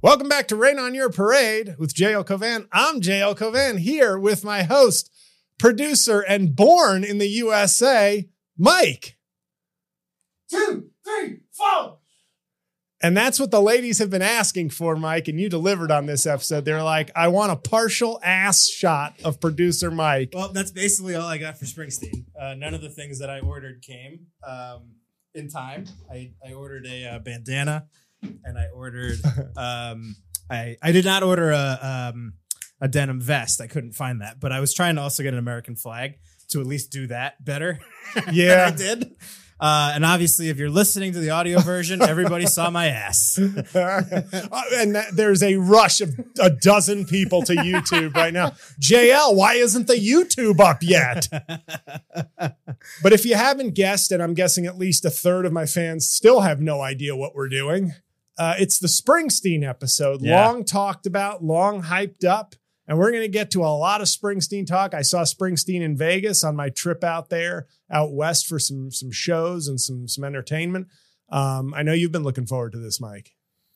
Welcome back to Rain on Your Parade with J.L. Covan. I'm J.L. Covan here with my host, producer, and born in the USA, Mike. 2, 3, 4. And that's what the ladies have been asking for, Mike, and you delivered on this episode. They're like, I want a partial ass shot of producer Mike. Well, that's basically all I got for Springsteen. None of the things that I ordered came in time. I ordered a bandana, and I ordered I did not order a denim vest. I couldn't find that, but I was trying to also get an American flag to at least do that better. Yeah, I did. And obviously, if you're listening to the audio version, everybody saw my ass. And there's a rush of a dozen people to YouTube right now. JL, why isn't the YouTube up yet? But if you haven't guessed, and I'm guessing at least a third of my fans still have no idea what we're doing, it's the Springsteen episode. Yeah. Long talked about, long hyped up. And we're going to get to a lot of Springsteen talk. I saw Springsteen in Vegas on my trip out there, out west for some shows and some entertainment. I know you've been looking forward to this, Mike.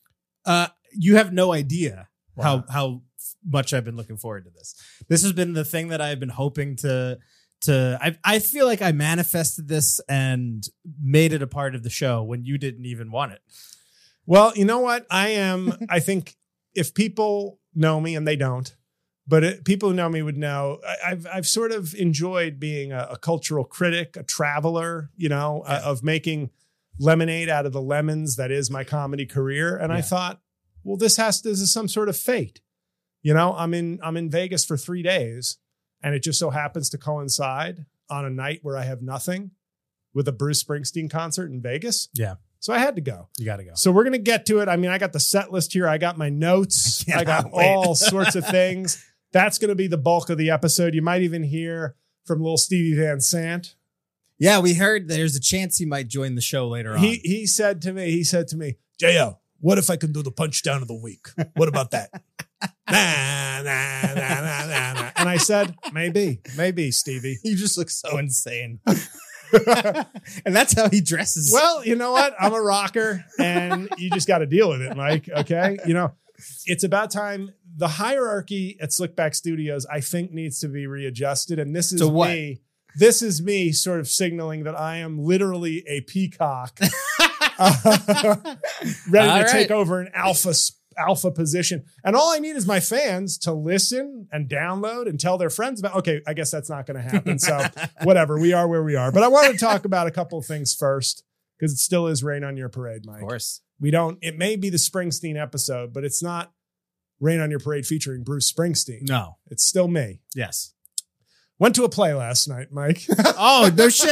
You have no idea Wow. how much I've been looking forward to this. This has been the thing that I've been hoping to. I feel like I manifested this and made it a part of the show when you didn't even want it. Well, you know what? I think if people know me, and they don't, but people who know me would know, I've sort of enjoyed being a cultural critic, a traveler, of making lemonade out of the lemons that is my comedy career. And I thought, well, this is some sort of fate. I'm in Vegas for 3 days, and it just so happens to coincide on a night where I have nothing with a Bruce Springsteen concert in Vegas. Yeah. So I had to go. You got to go. So we're going to get to it. I mean, I got the set list here. I got my notes. I got all sorts of things. That's going to be the bulk of the episode. You might even hear from little Stevie Van Sant. Yeah, we heard there's a chance he might join the show later on. He said to me, JL, what if I can do the punch down of the week? What about that? nah. And I said, maybe, Stevie. You just look so insane. And that's how he dresses. Well, you know what? I'm a rocker, and you just got to deal with it, Mike. Okay. It's about time. The hierarchy at Slickback Studios, I think, needs to be readjusted. And this is me. This is me sort of signaling that I am literally a peacock ready to take over an alpha position. And all I need is my fans to listen and download and tell their friends about. Okay, I guess that's not going to happen. So whatever, we are where we are. But I wanted to talk about a couple of things first, because it still is Rain on Your Parade, Mike. Of course. It may be the Springsteen episode, but it's not Rain on Your Parade featuring Bruce Springsteen. No. It's still me. Yes. Went to a play last night, Mike. Oh, no shit.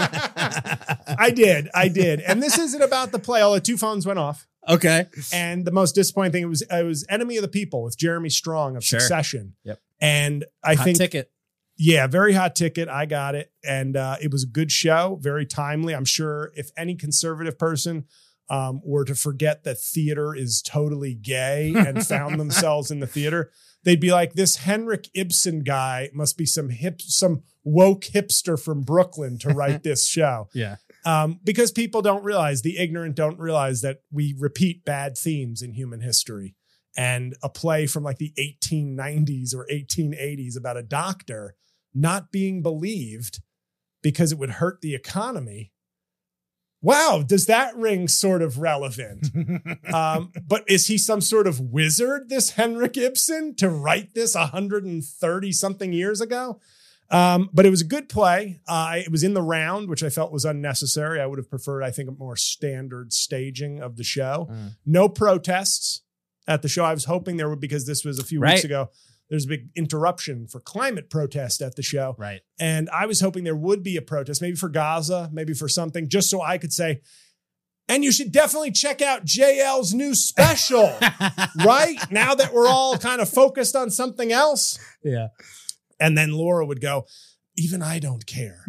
I did. And this isn't about the play. All the 2 phones went off. Okay. And the most disappointing thing, it was Enemy of the People with Jeremy Strong of Succession. Yep. And I think ticket. Yeah, very hot ticket. I got it. And it was a good show, very timely. I'm sure if any conservative person were to forget that theater is totally gay and found themselves in the theater, they'd be like, this Henrik Ibsen guy must be some woke hipster from Brooklyn to write this show. Yeah. Because people don't realize, the ignorant don't realize that we repeat bad themes in human history. And a play from like the 1890s or 1880s about a doctor not being believed because it would hurt the economy. Wow, does that ring sort of relevant? But is he some sort of wizard, this Henrik Ibsen, to write this 130 something years ago? But it was a good play. It was in the round, which I felt was unnecessary. I would have preferred, I think, a more standard staging of the show. No protests at the show. I was hoping there would, because this was a few weeks ago. There's a big interruption for climate protest at the show. Right. And I was hoping there would be a protest, maybe for Gaza, maybe for something, just so I could say, and you should definitely check out JL's new special, right? Now that we're all kind of focused on something else. Yeah. And then Laura would go, even I don't care.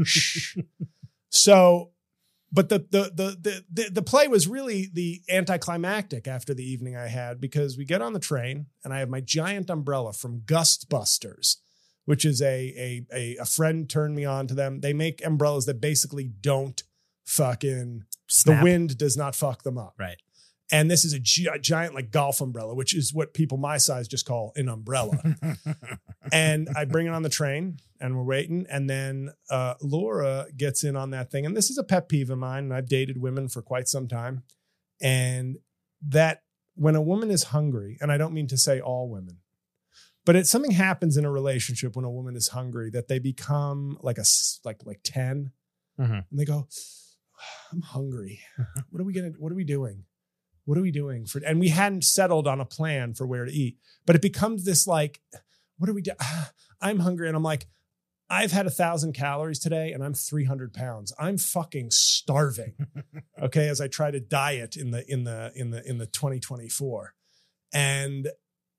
So, but the play was really the anticlimactic after the evening I had, because we get on the train and I have my giant umbrella from Gustbusters, which is a friend turned me on to them. They make umbrellas that basically don't fucking, Snap. the wind does not fuck them up. Right. And this is a giant like golf umbrella, which is what people my size just call an umbrella. And I bring it on the train and we're waiting. And then Laura gets in on that thing. And this is a pet peeve of mine. And I've dated women for quite some time. And that when a woman is hungry, and I don't mean to say all women, but something happens in a relationship when a woman is hungry that they become like 10 and they go, I'm hungry. What are we doing? What are we doing for? And we hadn't settled on a plan for where to eat, but it becomes this like, what are we doing? I'm hungry. And I'm like, I've had 1,000 calories today and I'm 300 pounds. I'm fucking starving. Okay. As I try to diet in the 2024. And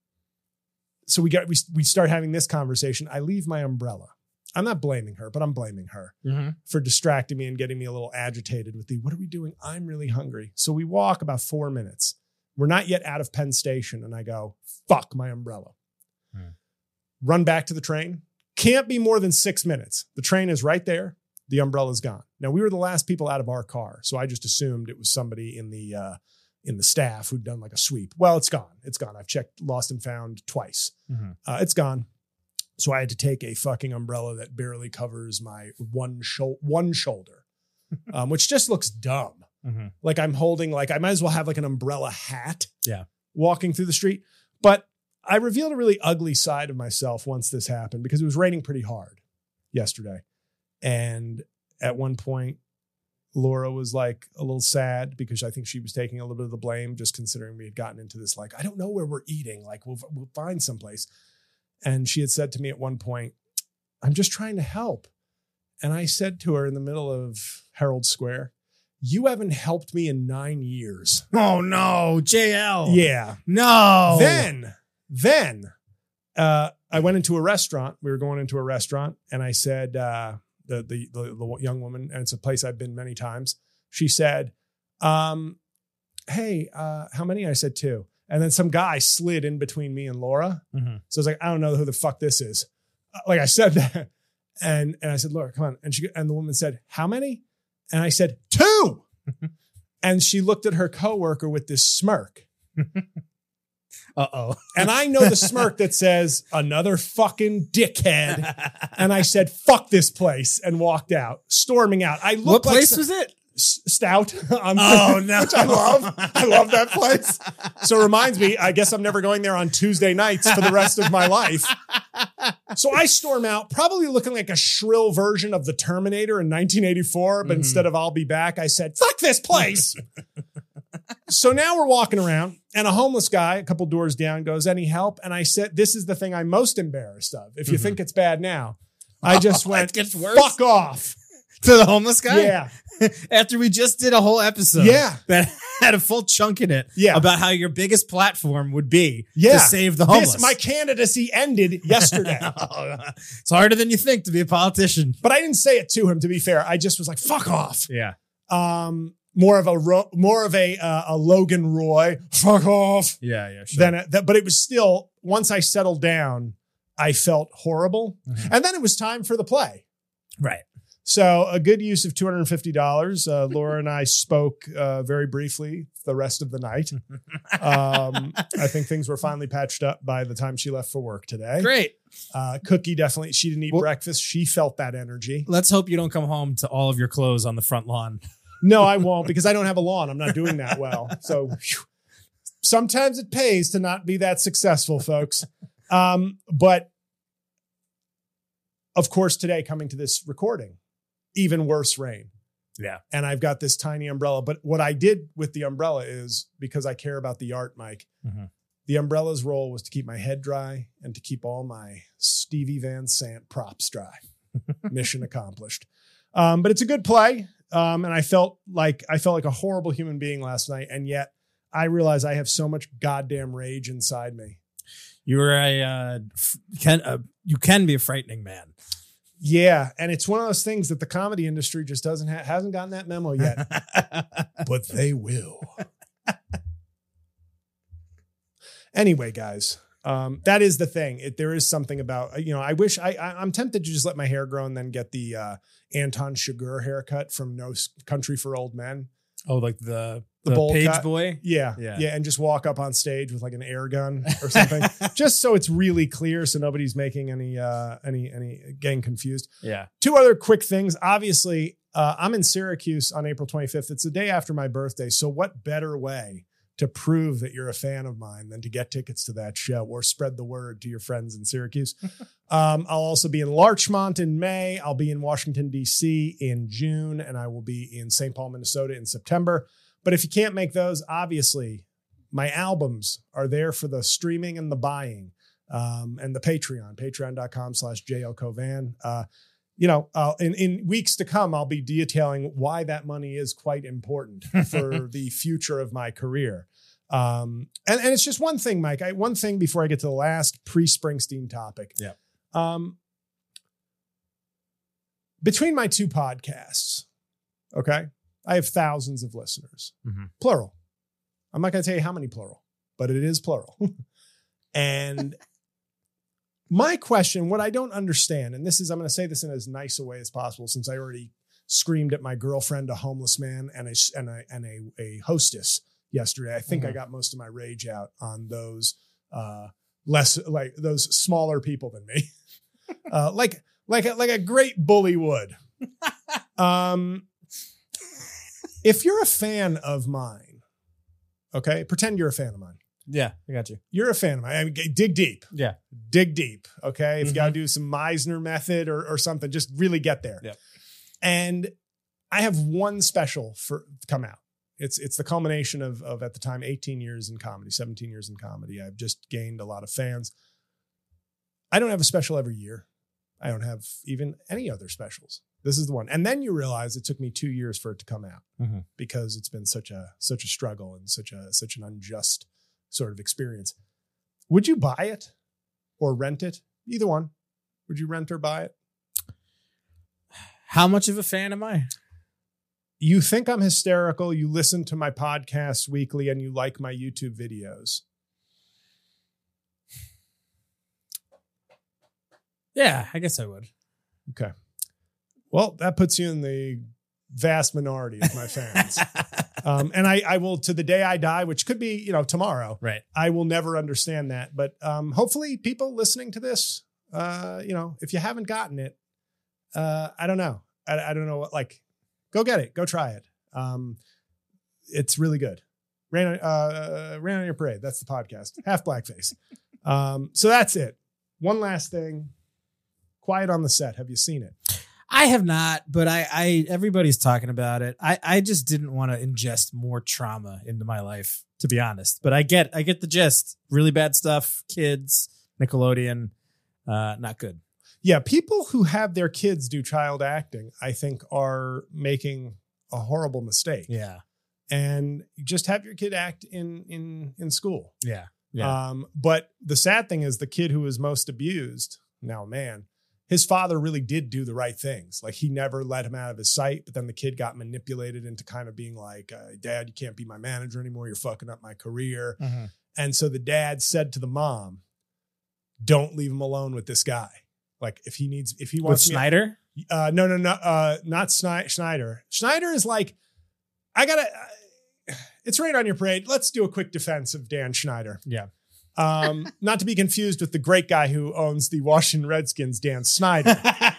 so we start having this conversation. I leave my umbrella. I'm not blaming her, but I'm blaming her for distracting me and getting me a little agitated with what are we doing? I'm really hungry. So we walk about 4 minutes. We're not yet out of Penn Station. And I go, fuck my umbrella. Run back to the train. Can't be more than 6 minutes. The train is right there. The umbrella's gone. Now we were the last people out of our car. So I just assumed it was somebody in the staff who'd done like a sweep. Well, it's gone. It's gone. I've checked lost and found twice. It's gone. So I had to take a fucking umbrella that barely covers my one shoulder, which just looks dumb. Like I'm holding, like I might as well have like an umbrella hat walking through the street. But I revealed a really ugly side of myself once this happened because it was raining pretty hard yesterday. And at one point, Laura was like a little sad because I think she was taking a little bit of the blame, just considering we had gotten into this, like, I don't know where we're eating. Like we'll find someplace. And she had said to me at one point, I'm just trying to help. And I said to her in the middle of Herald Square, you haven't helped me in 9 years. Oh no, JL. Yeah. No. Then I went into a restaurant. We were going into a restaurant and I said, the young woman, and it's a place I've been many times. She said, hey, how many? I said 2. And then some guy slid in between me and Laura. So I was like, I don't know who the fuck this is. Like I said that. And I said, Laura, come on. And the woman said, how many? And I said, 2. And she looked at her coworker with this smirk. Uh-oh. And I know the smirk that says, another fucking dickhead. And I said, fuck this place, and walked out, storming out. I looked What place was it? Stout. Oh, no. Which I love. I love that place. So it reminds me, I guess I'm never going there on Tuesday nights for the rest of my life. So I storm out, probably looking like a shrill version of the Terminator in 1984. But instead of I'll be back, I said, fuck this place. So now we're walking around and a homeless guy, a couple doors down, goes, any help? And I said, this is the thing I'm most embarrassed of. If you think it's bad now, I just went, it gets worse. Fuck off. To the homeless guy? Yeah. After we just did a whole episode that had a full chunk in it about how your biggest platform would be to save the homeless. My candidacy ended yesterday. It's harder than you think to be a politician. But I didn't say it to him, to be fair. I just was like, fuck off. Yeah. More of a Logan Roy, fuck off. Yeah, sure. But it was still, once I settled down, I felt horrible. And then it was time for the play. Right. So a good use of $250. Laura and I spoke very briefly the rest of the night. I think things were finally patched up by the time she left for work today. Great. Cookie definitely, she didn't eat breakfast. She felt that energy. Let's hope you don't come home to all of your clothes on the front lawn. No, I won't, because I don't have a lawn. I'm not doing that well. So sometimes it pays to not be that successful, folks. But of course, today, coming to this recording, even worse rain. Yeah. And I've got this tiny umbrella. But what I did with the umbrella is, because I care about the art, Mike, the umbrella's role was to keep my head dry and to keep all my Stevie Van Sant props dry. Mission accomplished. But it's a good play. And I felt like a horrible human being last night. And yet I realize I have so much goddamn rage inside me. You're you can be a frightening man. Yeah. And it's one of those things that the comedy industry just hasn't gotten that memo yet, but they will. Anyway, guys, that is the thing. There is something about, I wish I'm tempted to just let my hair grow and then get the Anton Chigurh haircut from No Country for Old Men. Oh, like the the bowl page cut. boy. Yeah. And just walk up on stage with like an air gun or something, just so it's really clear, so nobody's making any getting confused. Yeah. 2 other quick things. Obviously, I'm in Syracuse on April 25th. It's the day after my birthday. So what better way to prove that you're a fan of mine than to get tickets to that show or spread the word to your friends in Syracuse? I'll also be in Larchmont in May. I'll be in Washington, D.C. in June, and I will be in St. Paul, Minnesota in September. But if you can't make those, obviously, my albums are there for the streaming and the buying, and the patreon.com/JLCovan. In weeks to come, I'll be detailing why that money is quite important for the future of my career. And it's just one thing, Mike. One thing before I get to the last pre-Springsteen topic. Yeah. Between my 2 podcasts, okay, I have thousands of listeners, plural. I'm not going to tell you how many plural, but it is plural. And my question, what I don't understand, and I'm going to say this in as nice a way as possible, since I already screamed at my girlfriend, a homeless man, and a hostess yesterday. I think I got most of my rage out on those those smaller people than me, like a great bully would. If you're a fan of mine, okay, pretend you're a fan of mine. Yeah, I got you. You're a fan of mine. I mean, dig deep. Yeah. Dig deep. Okay. If you got to do some Meisner method or something, just really get there. Yeah. And I have one special for come out. It's the culmination of at the time, 18 years in comedy, 17 years in comedy. I've just gained a lot of fans. I don't have a special every year. I don't have even any other specials. This is the one. And then you realize it took me 2 years for it to come out because it's been such a struggle and such an unjust sort of experience. Would you buy it or rent it? Either one. Would you rent or buy it? How much of a fan am I? You think I'm hysterical. You listen to my podcast weekly and you like my YouTube videos. Yeah, I guess I would. Okay. Well, that puts you in the vast minority of my fans. And I will, to the day I die, which could be, tomorrow. Right. I will never understand that. But hopefully people listening to this, if you haven't gotten it, I don't know. I don't know what, go get it. Go try it. It's really good. Rain on Your Parade. That's the podcast. Half Blackface. So that's it. One last thing. Quiet on the Set. Have you seen it? I have not, but I everybody's talking about it. I just didn't want to ingest more trauma into my life, to be honest. But I get the gist. Really bad stuff. Kids, Nickelodeon, not good. Yeah, people who have their kids do child acting, I think, are making a horrible mistake. Yeah. And just have your kid act in school. Yeah. Yeah. But the sad thing is the kid who was most abused, now man, his father really did do the right things. Like, he never let him out of his sight, but then the kid got manipulated into kind of being like, Dad, you can't be my manager anymore. You're fucking up my career. Mm-hmm. And so the dad said to the mom, don't leave him alone with this guy. Like, if he wants with Snyder? No, not Schneider. Schneider is like, it's Rain on Your Parade. Let's do a quick defense of Dan Schneider. Yeah. Not to be confused with the great guy who owns the Washington Redskins, Dan Snyder.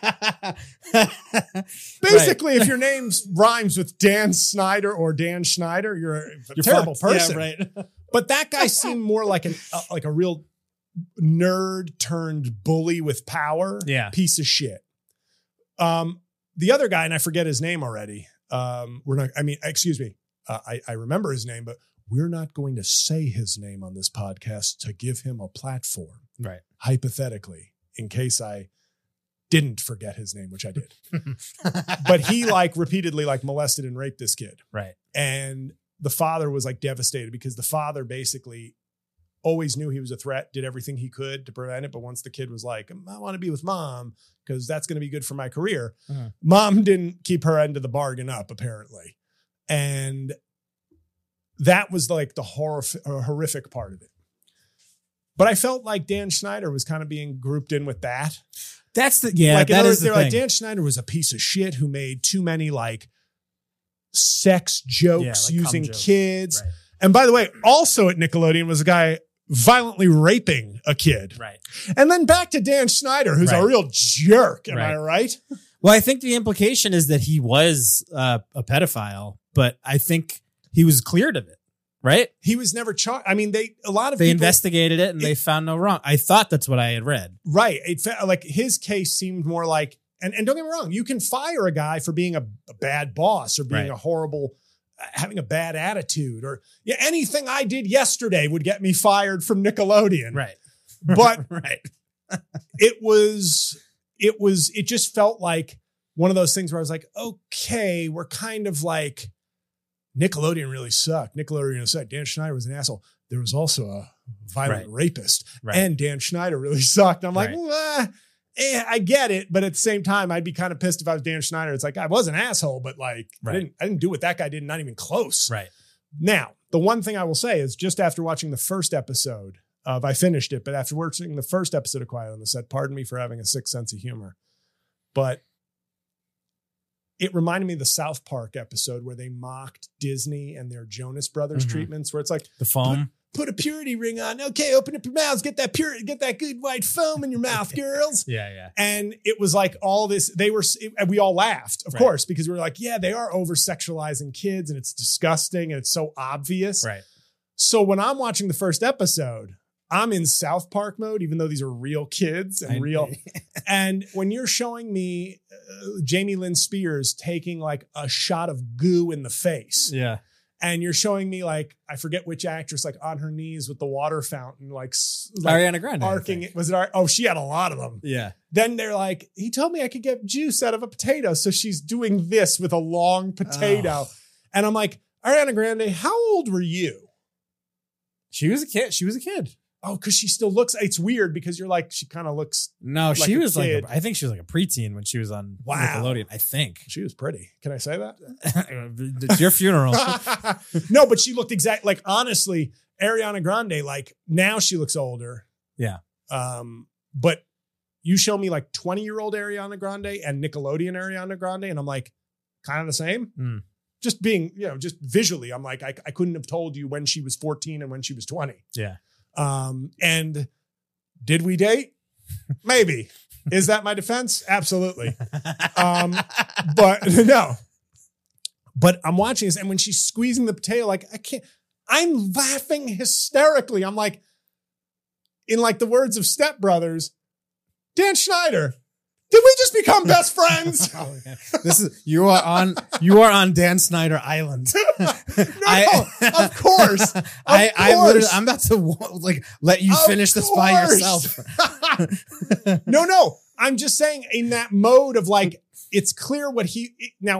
Basically, if your name rhymes with Dan Snyder or Dan Schneider, you're a terrible person. Yeah, right. But that guy seemed more like a real nerd turned bully with power. Yeah. Piece of shit. The other guy, and I forget his name already. Excuse me. I remember his name, but we're not going to say his name on this podcast to give him a platform. Right. Hypothetically, in case I didn't forget his name, which I did. But he repeatedly molested and raped this kid. Right. And the father was devastated because the father basically always knew he was a threat, did everything he could to prevent it. But once the kid was like, I want to be with mom because that's going to be good for my career. Uh-huh. Mom didn't keep her end of the bargain up, apparently. And that was the horrific part of it. But I felt like Dan Schneider was kind of being grouped in with that. That's the, yeah, that is the thing. Dan Schneider was a piece of shit who made too many sex jokes Yeah, like using cum jokes. kids. Right. And by the way, also at Nickelodeon was a guy violently raping a kid. Right. And then back to Dan Schneider, who's a Right. real jerk. Am I Right. right? Well, I think the implication is that he was a pedophile, but I think he was cleared of it. Right? He was never charged. I mean, a lot of They people investigated it and they found no wrong. I thought that's what I had read. Right. It felt like his case seemed more like, and don't get me wrong, you can fire a guy for being a bad boss or being Right. a horrible, having a bad attitude, or anything I did yesterday would get me fired from Nickelodeon. Right. But right. it just felt like one of those things where I was like, okay, we're kind of like, Nickelodeon really sucked. Nickelodeon really sucked. Dan Schneider was an asshole. There was also a violent rapist, Right. and Dan Schneider really sucked. I'm like, Right. I get it, but at the same time, I'd be kind of pissed if I was Dan Schneider. It's like I was an asshole, but like Right. I didn't do what that guy did, not even close. Right. Now, the one thing I will say is just after watching the first episode of, I finished it, but after watching the first episode of Quiet on the Set, pardon me for having a sick sense of humor, but it reminded me of the South Park episode where they mocked Disney and their Jonas Brothers Mhm. treatments, where it's like, The foam. put a purity ring on. Okay, open up your mouths, get that good white foam in your mouth, girls. Yeah. And it was like all this, and we all laughed, of Right. course, because we were like, yeah, they are over sexualizing kids and it's disgusting and it's so obvious. Right. So when I'm watching the first episode, I'm in South Park mode, even though these are real kids and real. And when you're showing me Jamie Lynn Spears taking like a shot of goo in the face, Yeah. and you're showing me like, I forget which actress, like on her knees with the water fountain, like Ariana Grande. I arcing think. it. Was it? Oh, she had a lot of them. Yeah. Then they're like, he told me I could get juice out of a potato. So she's doing this with a long potato. Oh. And I'm like, Ariana Grande, how old were you? She was a kid. Oh, because she still looks, it's weird because you're like, she kind of looks, No, Like she a was kid. I think she was like a preteen when she was on Wow. Nickelodeon. I think. she was pretty. Can I say that? It's your funeral. No, but she looked like, honestly, Ariana Grande, like now she looks older. Yeah. But you show me like 20-year-old Ariana Grande and Nickelodeon Ariana Grande, and I'm like, kind of the same. Mm. Just being, just visually, I'm like, I couldn't have told you when she was 14 and when she was 20. Yeah. And did we date? Maybe. Is that my defense? Absolutely. But no. But I'm watching this, and when she's squeezing the potato, like I'm laughing hysterically. I'm like, in like the words of Step Brothers, Dan Schneider, did we just become best friends? Oh, yeah. You are on Dan Snyder Island. Of course. I'm about to let you Of finish this by course. yourself. No. I'm just saying in that mode of like, it's clear what he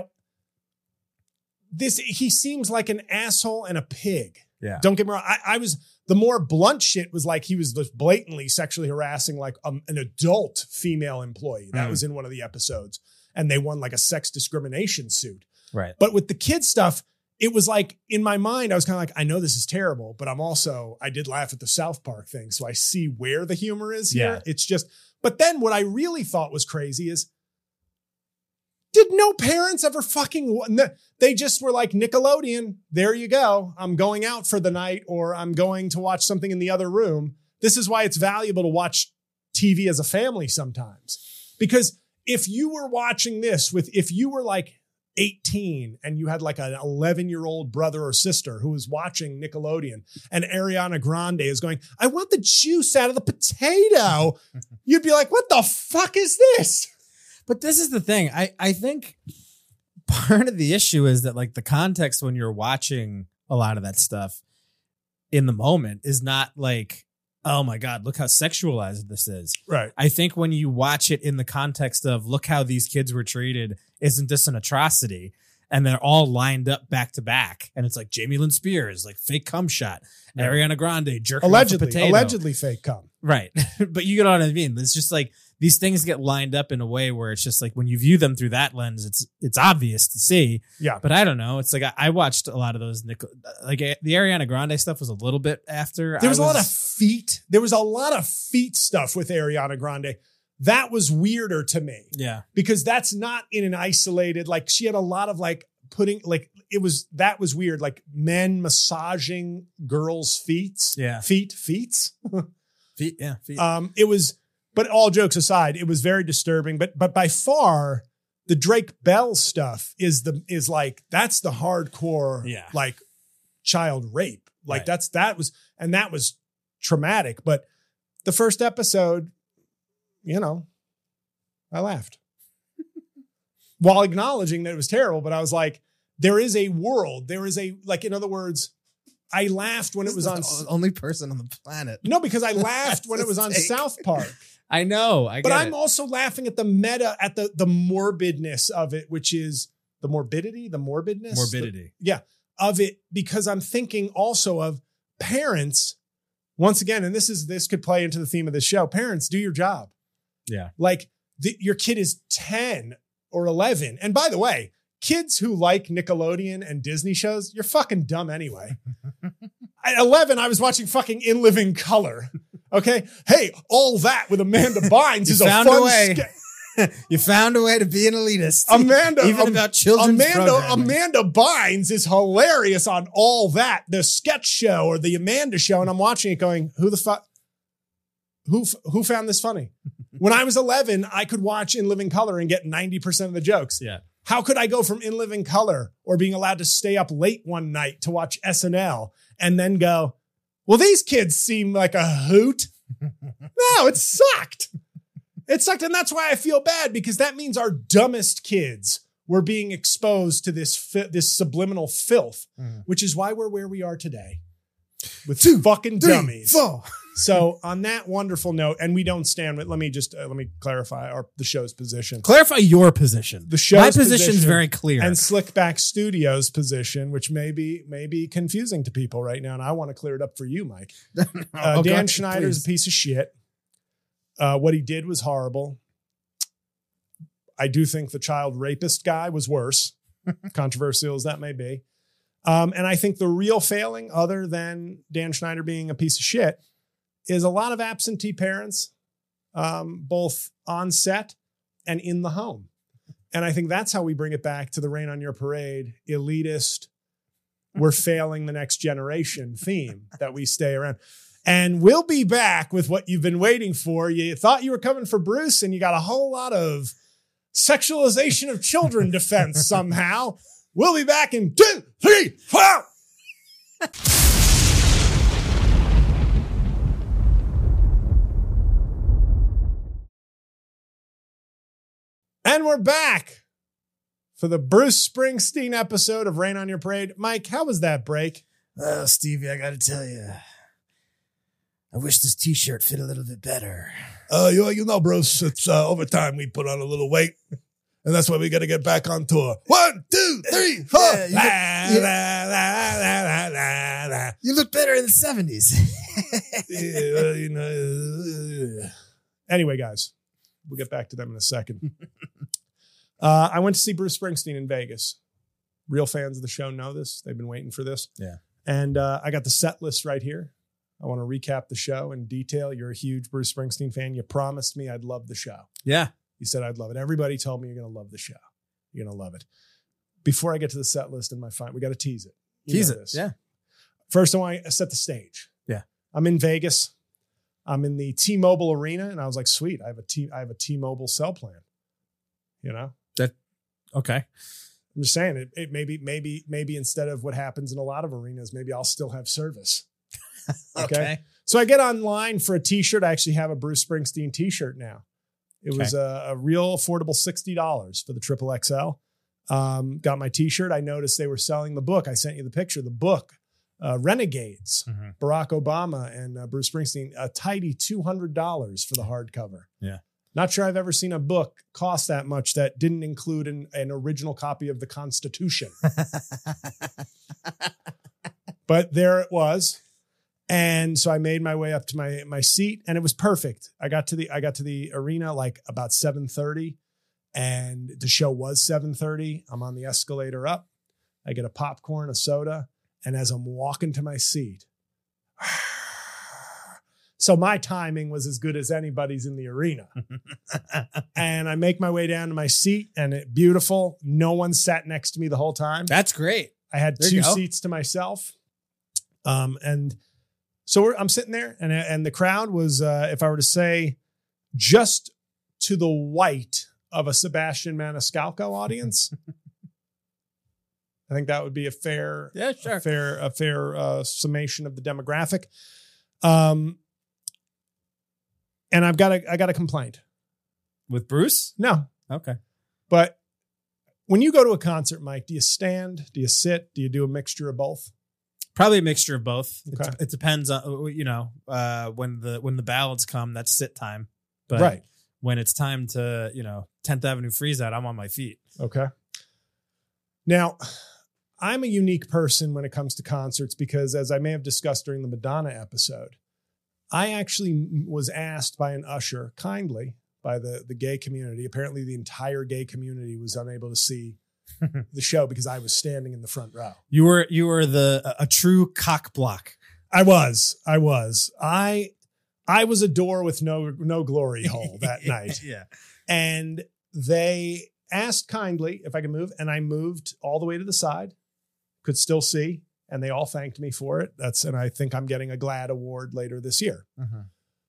seems like an asshole and a pig. Yeah. Don't get me wrong. The more blunt shit was like he was just blatantly sexually harassing like an adult female employee. That was in one of the episodes. And they won like a sex discrimination suit. Right. But with the kid stuff, it was like in my mind, I was kind of like, I know this is terrible, but I did laugh at the South Park thing. So I see where the humor is here. Yeah. It's just, but then what I really thought was crazy is, did no parents ever they just were like, Nickelodeon, there you go. I'm going out for the night, or I'm going to watch something in the other room. This is why it's valuable to watch TV as a family sometimes. Because if you were watching this if you were like 18 and you had like an 11-year-old brother or sister who was watching Nickelodeon and Ariana Grande is going, I want the juice out of the potato. You'd be like, what the fuck is this? But this is the thing. I think part of the issue is that like the context when you're watching a lot of that stuff in the moment is not like, oh my God, look how sexualized this is. Right. I think when you watch it in the context of look how these kids were treated, isn't this an atrocity? And they're all lined up back to back. And it's like Jamie Lynn Spears, like fake cum shot. Yeah. Ariana Grande jerking off a potato. Allegedly fake cum. Right. But you get what I mean. It's just like these things get lined up in a way where it's just like when you view them through that lens, it's obvious to see. Yeah. But I don't know. It's like I watched a lot of those. Like the Ariana Grande stuff was a little bit after. There was a lot of feet. There was a lot of feet stuff with Ariana Grande. That was weirder to me. Yeah. Because that's not in an isolated, like she had a lot of like putting, like that was weird. Like men massaging girls' feet. Yeah. Feet. Feet. Yeah. Feet. It was, but all jokes aside, it was very disturbing. But by far, the Drake Bell stuff is like, that's the hardcore, like child rape. Like right. that was traumatic. But the first episode, I laughed while acknowledging that it was terrible. But I was like, there is a world. There is in other words, I laughed when it was on. The only person on the planet. No, because I laughed when it was on South Park. I know. But I'm also laughing at the meta, at the morbidness of it, which is the morbidness of it, because I'm thinking also of parents once again. And this could play into the theme of this show. Parents, do your job. Yeah. Like your kid is 10 or 11. And by the way, kids who like Nickelodeon and Disney shows, you're fucking dumb anyway. At 11, I was watching fucking In Living Color. Okay. Hey, All That with Amanda Bynes is a fun way. You found a way to be an elitist. About children's Amanda Bynes is hilarious on All That, the sketch show or the Amanda show. And I'm watching it going, who the fuck? Who found this funny? When I was 11, I could watch In Living Color and get 90% of the jokes. Yeah. How could I go from In Living Color or being allowed to stay up late one night to watch SNL and then go, well, these kids seem like a hoot? No, it sucked. It sucked. And that's why I feel bad, because that means our dumbest kids were being exposed to this subliminal filth, which is why we're where we are today with fucking dummies. 4. So on that wonderful note, and we don't stand with, let me clarify the show's position. Clarify your position. The show's My position is very clear. And Slickback Studios' position, which may be confusing to people right now. And I want to clear it up for you, Mike. Dan Schneider's a piece of shit. What he did was horrible. I do think the child rapist guy was worse, controversial as that may be. And I think the real failing, other than Dan Schneider being a piece of shit, is a lot of absentee parents, both on set and in the home. And I think that's how we bring it back to the Rain on Your Parade, elitist, we're failing the next generation theme that we stay around. And we'll be back with what you've been waiting for. You thought you were coming for Bruce, and you got a whole lot of sexualization of children defense somehow. We'll be back in 2, 3, 4. And we're back for the Bruce Springsteen episode of Rain on Your Parade. Mike, how was that break? Oh, Stevie, I got to tell you, I wish this t-shirt fit a little bit better. Bruce, it's over time we put on a little weight. And that's why we got to get back on tour. 1, 2, 3, 4. You look better in the 70s. Anyway, guys, we'll get back to them in a second. I went to see Bruce Springsteen in Vegas. Real fans of the show know this. They've been waiting for this. Yeah. And I got the set list right here. I want to recap the show in detail. You're a huge Bruce Springsteen fan. You promised me I'd love the show. Yeah. You said I'd love it. Everybody told me you're going to love the show. You're going to love it. Before I get to the set list and my we got to tease it. Tease it. Yeah. First, I want to set the stage. Yeah. I'm in Vegas. I'm in the T-Mobile Arena, and I was like, sweet, I have a T-Mobile cell plan. Okay. I'm just saying it maybe instead of what happens in a lot of arenas, maybe I'll still have service. Okay. So I get online for a t-shirt. I actually have a Bruce Springsteen t-shirt now. It was a real affordable $60 for the triple XL. Got my t-shirt. I noticed they were selling the book. I sent you the picture, the book, Renegades, Barack Obama and Bruce Springsteen, a tidy $200 for the hardcover. Yeah. Not sure I've ever seen a book cost that much that didn't include an original copy of the Constitution. But there it was. And so I made my way up to my seat, and it was perfect. I got to the arena like about 7:30, and the show was 7:30. I'm on the escalator up. I get a popcorn, a soda, and as I'm walking to my seat, so my timing was as good as anybody's in the arena. And I make my way down to my seat, and beautiful. No one sat next to me the whole time. That's great. I had There you 2 go. seats to myself. And so I'm sitting there and the crowd was, if I were to say, just to the white of a Sebastian Maniscalco audience. I think that would be a fair, Yeah, sure. a fair summation of the demographic. And I got a complaint. With Bruce? No, Okay. but when you go to a concert, Mike, do you stand? Do you sit? Do you do a mixture of both? Probably a mixture of both. Okay. It depends on, when the ballads come, that's sit time. But Right. when it's time to, 10th Avenue Freeze Out, I'm on my feet. Okay. Now, I'm a unique person when it comes to concerts because, as I may have discussed during the Madonna episode, I actually was asked by an usher kindly by the gay community. Apparently, the entire gay community was unable to see the show because I was standing in the front row. You were a true cock block. I was. I was a door with no glory hole that night. Yeah. And they asked kindly if I could move, and I moved all the way to the side, could still see, and they all thanked me for it. And I think I'm getting a GLAAD award later this year. Uh-huh.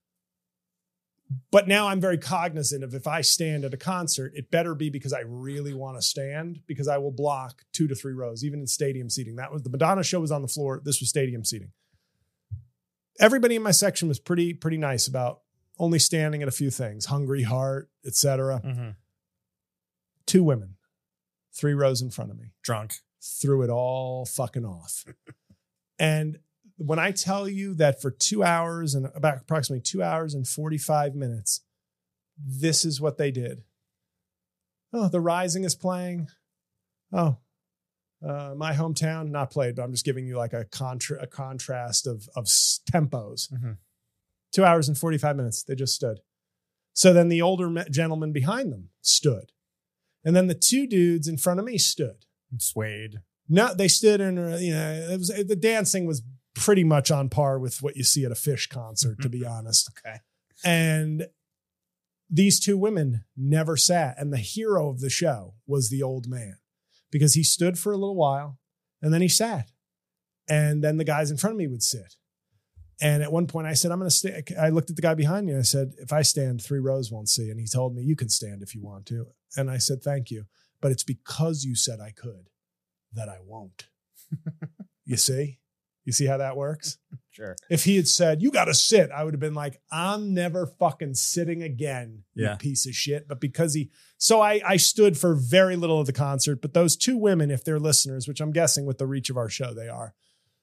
But now I'm very cognizant of if I stand at a concert, it better be because I really want to stand, because I will block 2 to 3 rows, even in stadium seating. That was the Madonna show was on the floor. This was stadium seating. Everybody in my section was pretty nice about only standing at a few things, Hungry Heart, etc. Mm-hmm. 2 women, 3 rows in front of me, Drunk. threw it all fucking off. And when I tell you that for 2 hours and about approximately 2 hours and 45 minutes, this is what they did. Oh, The Rising is playing. Oh, My Hometown, not played, but I'm just giving you like a contrast of tempos. Mm-hmm. 2 hours and 45 minutes. They just stood. So then the older gentleman behind them stood. And then the 2 dudes in front of me stood. Swayed. No, they stood and, the dancing was pretty much on par with what you see at a Fish concert, to be honest. Okay. And these 2 women never sat. And the hero of the show was the old man, because he stood for a little while and then he sat. And then the guys in front of me would sit. And at one point I said, I'm going to stay. I looked at the guy behind me and I said, if I stand, 3 rows won't see. And he told me, you can stand if you want to. And I said, thank you. But it's because you said I could that I won't. You see? You see how that works? Sure. If he had said, you got to sit, I would have been like, I'm never fucking sitting again, Yeah. you piece of shit. But because so I stood for very little of the concert. But those 2 women, if they're listeners, which I'm guessing with the reach of our show, they are,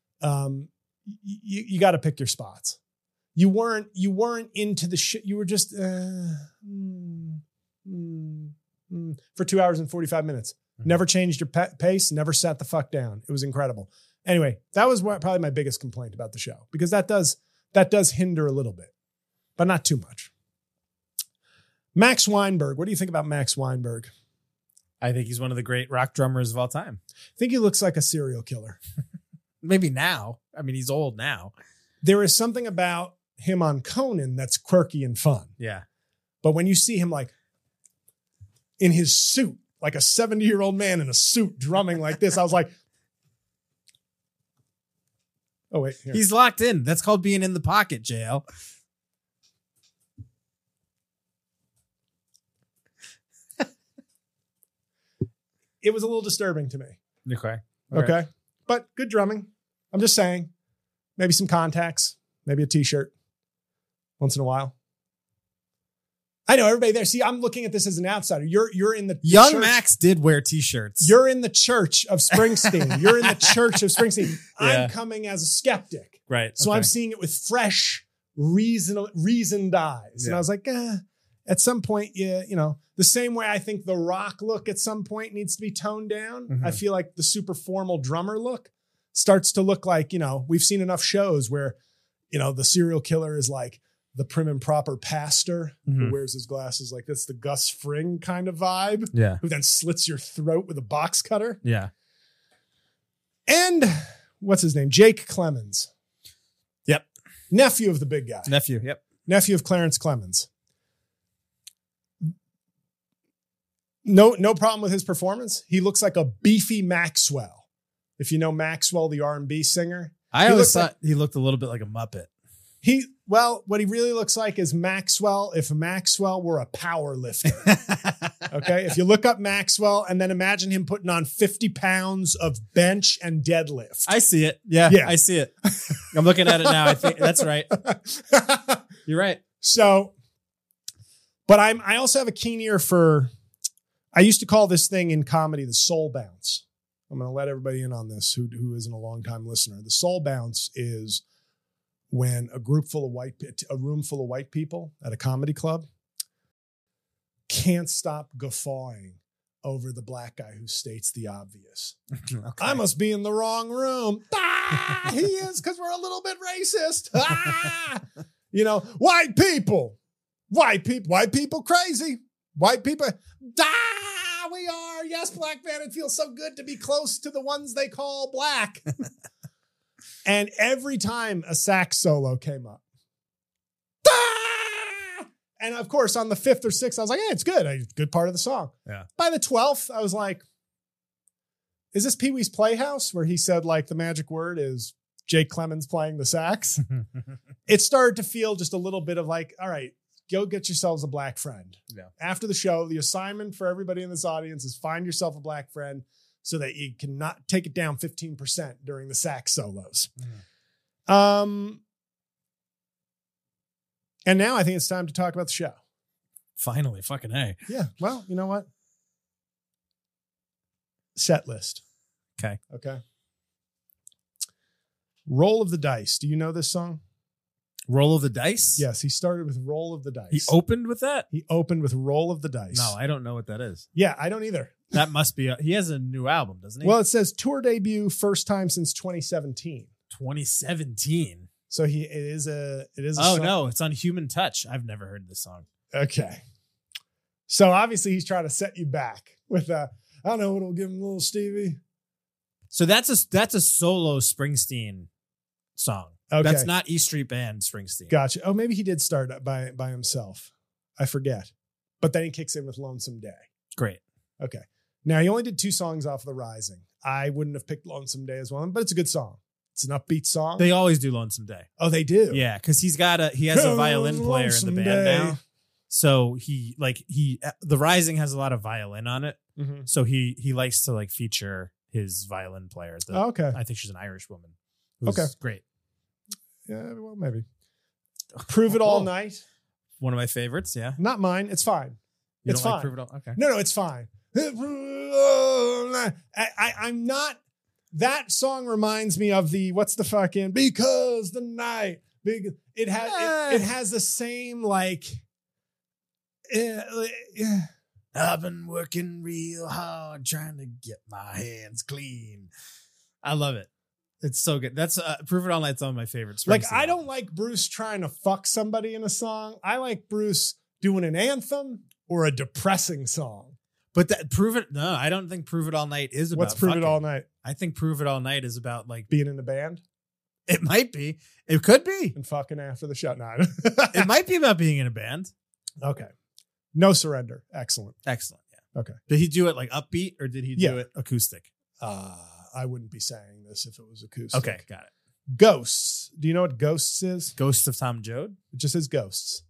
you got to pick your spots. You weren't into the shit. You were just for 2 hours and 45 minutes. Mm-hmm. Never changed your pace. Never sat the fuck down. It was incredible. Anyway, that was probably my biggest complaint about the show, because that does hinder a little bit, but not too much. Max Weinberg. What do you think about Max Weinberg? I think he's one of the great rock drummers of all time. I think he looks like a serial killer. Maybe now. I mean, he's old now. There is something about him on Conan that's quirky and fun. Yeah. But when you see him like in his suit, like a 70-year-old man in a suit drumming like this, I was like, oh, wait. Here. He's locked in. That's called being in the pocket, JL. It was a little disturbing to me. Okay. Okay. But good drumming. I'm just saying, maybe some contacts, maybe a t-shirt once in a while. I know everybody there. See, I'm looking at this as an outsider. You're in the Young church. Max did wear t-shirts. You're in the church of Springsteen. You're in the church of Springsteen. Yeah. I'm coming as a skeptic. right. So okay. I'm seeing it with fresh, reasoned eyes. And Yeah. I was like, at some point, the same way I think the rock look at some point needs to be toned down. Mhm. I feel like the super formal drummer look starts to look like, we've seen enough shows where, the serial killer is like the prim and proper pastor who Mhm. wears his glasses like this, the Gus Fring kind of vibe, Yeah. who then slits your throat with a box cutter. Yeah. And what's his name? Jake Clemens. Yep. Nephew of the big guy. Nephew. Yep. Nephew of Clarence Clemens. No problem with his performance. He looks like a beefy Maxwell If you know Maxwell, the R&B singer. I He always looks thought he looked a little bit like a Muppet. What he really looks like is Maxwell if Maxwell were a power lifter. Okay. If you look up Maxwell and then imagine him putting on 50 pounds of bench and deadlift. I see it. Yeah, I see it. I'm looking at it now. I think that's right. You're right. So, but I also have a keen ear for, I used to call this thing in comedy the soul bounce. I'm going to let everybody in on this who isn't a longtime listener. The soul bounce is when a room full of white people at a comedy club can't stop guffawing over the black guy who states the obvious. Okay. I must be in the wrong room. Ah, he is, because we're a little bit racist. Ah! White people crazy. White people. Ah, we are. Yes, black man. It feels so good to be close to the ones they call black. And every time a sax solo came up, ah! And of course, on the 5th or 6th, I was like, hey, it's good. Good part of the song. Yeah. By the 12th, I was like, is this Pee-wee's Playhouse where he said like the magic word is Jake Clemens playing the sax? It started to feel just a little bit of like, all right, go get yourselves a black friend. Yeah. After the show, the assignment for everybody in this audience is find yourself a black friend so that you cannot take it down 15% during the sax solos. And now I think it's time to talk about the show. Finally, fucking A. Yeah. Well, you know what? Set list. Okay. Roll of the Dice. Do you know this song? Roll of the Dice? Yes, he started with Roll of the Dice. He opened with that? He opened with Roll of the Dice. No, I don't know what that is. Yeah, I don't either. That must be he has a new album, doesn't he? Well, it says tour debut, first time since 2017. 2017. So it is a Oh song. no, it's on Human Touch. I've never heard this song. Okay. So obviously he's trying to set you back with I don't know what'll give him, little Stevie. So that's a solo Springsteen song. Okay. That's not E Street Band Springsteen. Gotcha. Oh, maybe he did start by himself. I forget. But then he kicks in with Lonesome Day. Great. Okay. Now he only did 2 songs off of The Rising. I wouldn't have picked Lonesome Day as one, but it's a good song. It's an upbeat song. They always do Lonesome Day. Oh, they do? Yeah, because he has a violin player in the band now. So The Rising has a lot of violin on it. Mm-hmm. So he likes to like feature his violin player. Okay. I think she's an Irish woman. Okay. Great. Yeah, well, maybe. Prove It All Night. One of my favorites, yeah. Not mine. It's fine. You it's don't fine. like Prove It All? Okay. No, it's fine. I'm not. That song reminds me of what's the fucking Because the Night. It has the same like. I've been working real hard trying to get my hands clean. I love it. It's so good. That's Prove It All Night's one of my favorites. Like, I don't like Bruce trying to fuck somebody in a song. I like Bruce doing an anthem or a depressing song. But I don't think Prove It All Night is about What's Prove fucking. It All Night? I think Prove It All Night is about like being in a band. It might be. It could be. And fucking after the show. No. It might be about being in a band. Okay. No Surrender. Excellent. Excellent. Yeah. Okay. Did he do it like upbeat or did he do it acoustic? I wouldn't be saying this if it was acoustic. Okay, got it. Ghosts. Do you know what Ghosts is? Ghosts of Tom Joad? It just says Ghosts.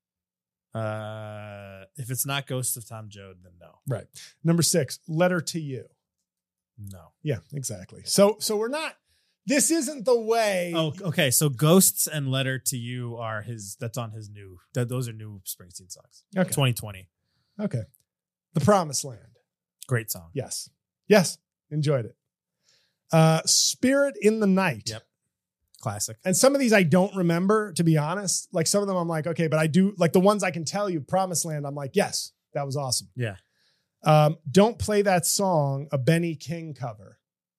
If it's not Ghosts of Tom Joad, then no. Right. Number 6, Letter to You. No. Yeah, exactly. So we're not, this isn't the way. Oh, okay. So Ghosts and Letter to You are that's on his those are new Springsteen songs. Okay. 2020. Okay. The Promised Land. Great song. Yes. Enjoyed it. Spirit in the Night. Yep. Classic. And some of these I don't remember, to be honest. Like some of them I'm like, okay, but I do, like the ones I can tell you, Promised Land, I'm like, yes, that was awesome. Yeah. Don't Play That Song, a Benny King cover.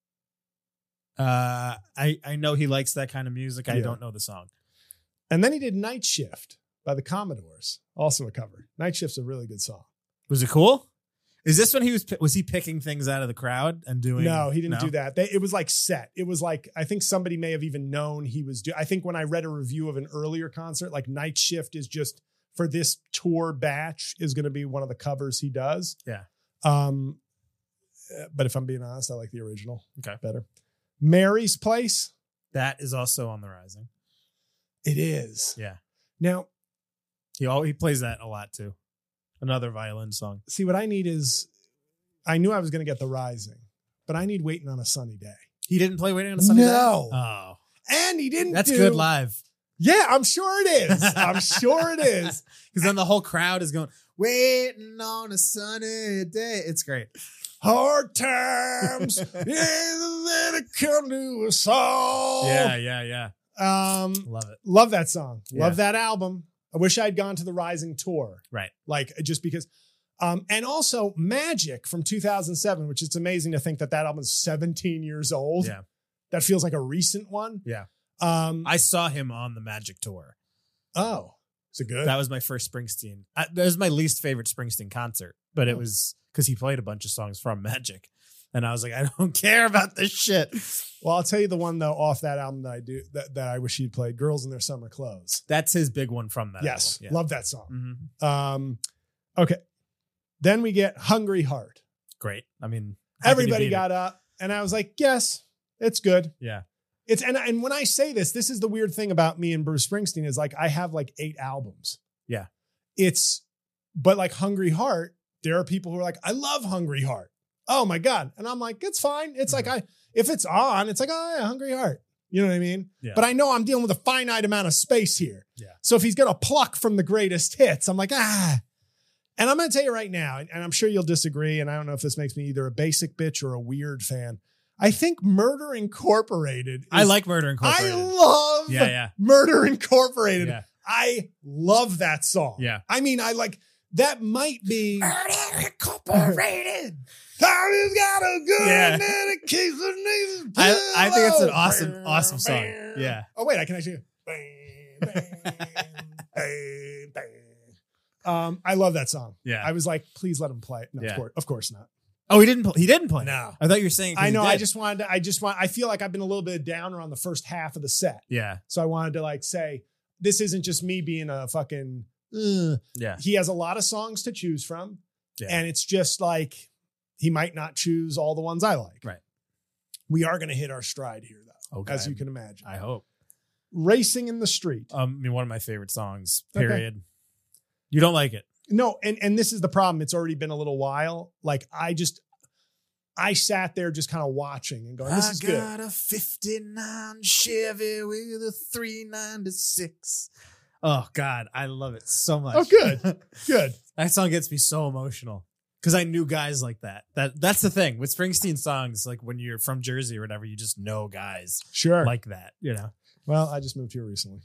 I know he likes that kind of music. I Yeah. don't know the song. And then he did Night Shift by the Commodores, also a cover. Night Shift's a really good song. Was it cool? Is this when was he picking things out of the crowd and doing? No, he didn't do that. It was like set. It was like, I think somebody may have even known he was I think when I read a review of an earlier concert, like Night Shift is just for this tour batch is going to be one of the covers he does. Yeah. But if I'm being honest, I like the original better. Mary's Place. That is also on the rising. It is. Yeah. Now, He plays that a lot too. Another violin song. see, what I need is, I knew I was going to get The Rising, but I need Waiting on a Sunny Day. He didn't play Waiting on a Sunny Day? No. Oh. And he didn't That's do, good live. Yeah, I'm sure it is. I'm sure it is. Because then the whole crowd is going, waiting on a sunny day. It's great. Hard times, let it come to us all. Yeah. Love it. Love that song. Yeah. Love that album. I wish I'd gone to the Rising tour. Right. Like, just because. And also Magic from 2007, which it's amazing to think that album is 17 years old. Yeah. That feels like a recent one. Yeah. I I saw him on the Magic tour. Oh, is it good? That was my first Springsteen. That was my least favorite Springsteen concert, but it Oh. was because he played a bunch of songs from Magic. And I was like, I don't care about this shit. Well, I'll tell you the one though off that album that I do that I wish he'd played, Girls in Their Summer Clothes. That's his big one from that Yes. album. Love that song. Mhm. Okay. Then we get Hungry Heart. Great. I mean, how could you Everybody beat got up and I was like, yes, it's good. it? Yeah. It's and when I say this is the weird thing about me and Bruce Springsteen is like I have like 8 albums. Yeah. But like Hungry Heart, there are people who are like, I love Hungry Heart. Oh my God. And I'm like, it's fine. It's like if it's on, it's like, oh yeah, Hungry Heart. You know what I mean? Yeah. But I know I'm dealing with a finite amount of space here. Yeah. So if he's gonna pluck from the greatest hits, I'm like, And I'm gonna tell you right now, and I'm sure you'll disagree, and I don't know if this makes me either a basic bitch or a weird fan. I think Murder Incorporated. I like Murder Incorporated. I love Yeah. Murder Incorporated. Yeah. I love that song. Yeah. I mean, I like that might be Murder Incorporated. Tyler's got a gun Yeah. and a case of niggas. I think it's an awesome song. Yeah. Oh wait, I can actually. I love that song. Yeah. I was like, please let him play it. No, Yeah. of course not. Oh, he didn't play. No. I thought you were saying. 'cause I know. he I did. just wanted to. I feel like I've been a little bit downer on the first half of the set, Yeah. so I wanted to like say this isn't just me being a fucking. Yeah. He has a lot of songs to choose from, Yeah. and it's just like he might not choose all the ones I like. Right. We are going to hit our stride here, though, Okay. as you can imagine. I hope. Racing in the Street. I mean, one of my favorite songs. Okay. Period. You don't like it? No, and this is the problem. It's already been a little while. Like I sat there just kind of watching and going, this is good. I got a 59 Chevy with a 396. Oh God, I love it so much. Oh, good. Good. That song gets me so emotional because I knew guys like that. That's the thing with Springsteen songs. Like when you're from Jersey or whatever, you just know guys Sure. like that. You know. Well, I just moved here recently.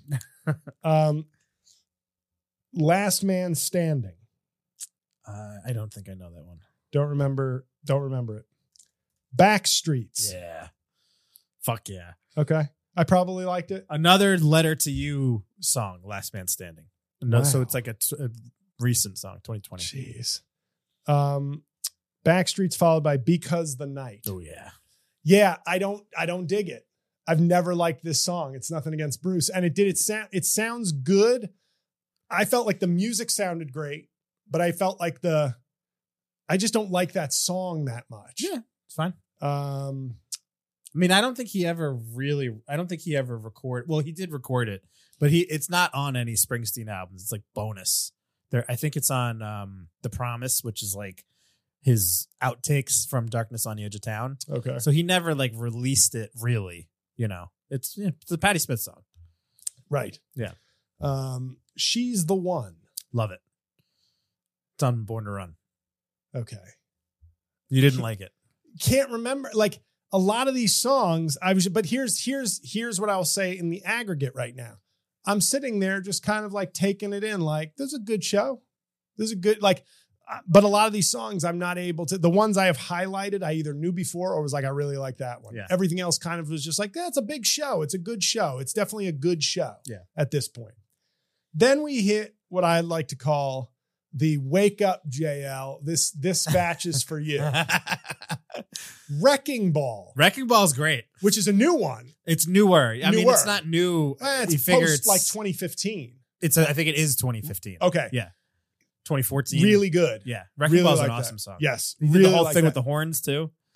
Last Man Standing. I don't think I know that one. Don't remember it. Backstreets. Yeah. Fuck yeah. Okay. I probably liked it. Another Letter to You song, Last Man Standing. No, so Wow. it's like a recent song, 2020. Jeez. Backstreets followed by Because the Night. Oh yeah. Yeah, I don't dig it. I've never liked this song. It's nothing against Bruce. And it sounds good. I felt like the music sounded great, but I felt like I just don't like that song that much. Yeah, it's fine. I mean, I don't think he ever recorded. Well, he did record it, but it's not on any Springsteen albums. It's like bonus. I think it's on The Promise, which is like his outtakes from Darkness on the Edge of Town. Okay. So he never like released it really, you know. It's a Patti Smith song. Right. Yeah. She's the One. Love it. It's on Born to Run. Okay. You didn't like it. Can't remember like a lot of these songs but here's what I'll say in the aggregate right now. I'm sitting there just kind of like taking it in like there's a good show. There's a good like but a lot of these songs I'm not able to, the ones I have highlighted I either knew before or was like I really like that one. Yeah. Everything else kind of was just like that's a big show. It's a good show. It's definitely a good show. Yeah. At this point. Then we hit what I like to call the Wake Up JL. This batch is for you. Wrecking Ball, Wrecking Ball's great. which is a new one. It's newer. I mean, Newer. it's not new. It's You figure post it's like 2015. I think it is 2015. Okay. Yeah. 2014. Really good. Yeah. Wrecking Really Ball's like an that. awesome song. Yes. He did really the whole like thing that. with the horns too.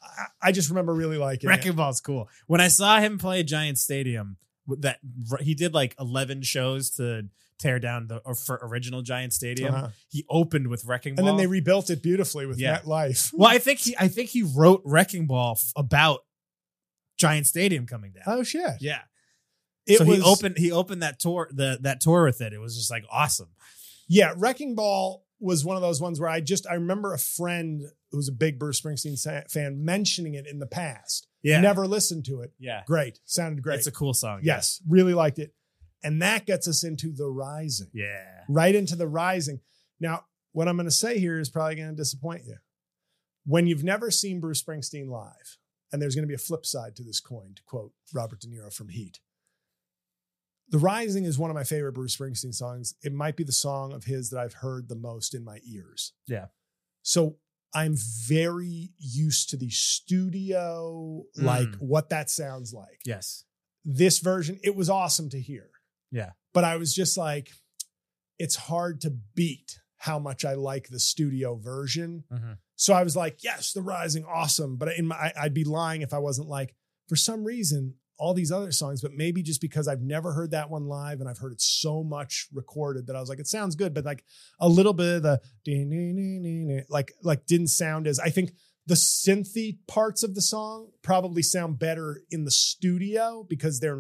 I just remember really liking Wrecking it. Ball's cool. When I saw him play Giant Stadium, that he did like 11 shows to tear down for original Giant Stadium. Uh-huh. He opened with Wrecking Ball, And then they rebuilt it beautifully with Yeah. MetLife. well, I think he wrote Wrecking Ball about Giant Stadium coming down. Oh shit! Yeah. It So was, he opened that tour that tour with it. It was just like awesome. Yeah, Wrecking Ball was one of those ones where I remember a friend who's a big Bruce Springsteen fan mentioning it in the past. Yeah. Never listened to it. Yeah. Great. Sounded great. It's a cool song. Yes, really liked it. And that gets us into The Rising. Yeah. Right into The Rising. Now, what I'm going to say here is probably going to disappoint you. When you've never seen Bruce Springsteen live, and there's going to be a flip side to this coin, to quote Robert De Niro from Heat. The Rising is one of my favorite Bruce Springsteen songs. It might be the song of his that I've heard the most in my ears. Yeah. So I'm very used to the studio, like what that sounds like. Yes. This version, it was awesome to hear. Yeah. But I was just like, it's hard to beat how much I like the studio version. Mm-hmm. So I was like, yes, The Rising, awesome. But I'd be lying if I wasn't like, for some reason, all these other songs, but maybe just because I've never heard that one live and I've heard it so much recorded that I was like, it sounds good, but like a little bit of the like didn't sound as, I think the synthy parts of the song probably sound better in the studio because they're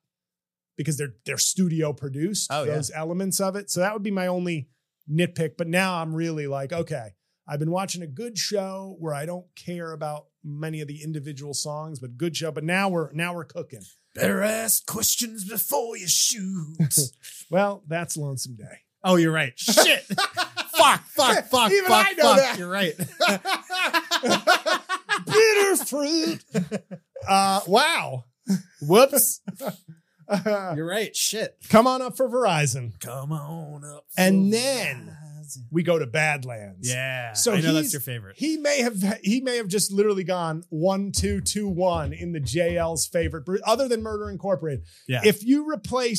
studio produced, those elements of it. So that would be my only nitpick. But now I'm really like, okay, I've been watching a good show where I don't care about many of the individual songs, but good show. But now we're cooking. Better ask questions before you shoot. Well, that's Lonesome Day. Oh, you're right. Shit. fuck. Even I know that. You're right. Bitter fruit. Wow. Whoops. You're right. Shit. Come on up for Verizon. Come on up. And then we go to Badlands. Yeah. So I know that's your favorite. He may have just literally gone 1-2-2-1 in the JL's favorite, other than Murder Incorporated. Yeah. If you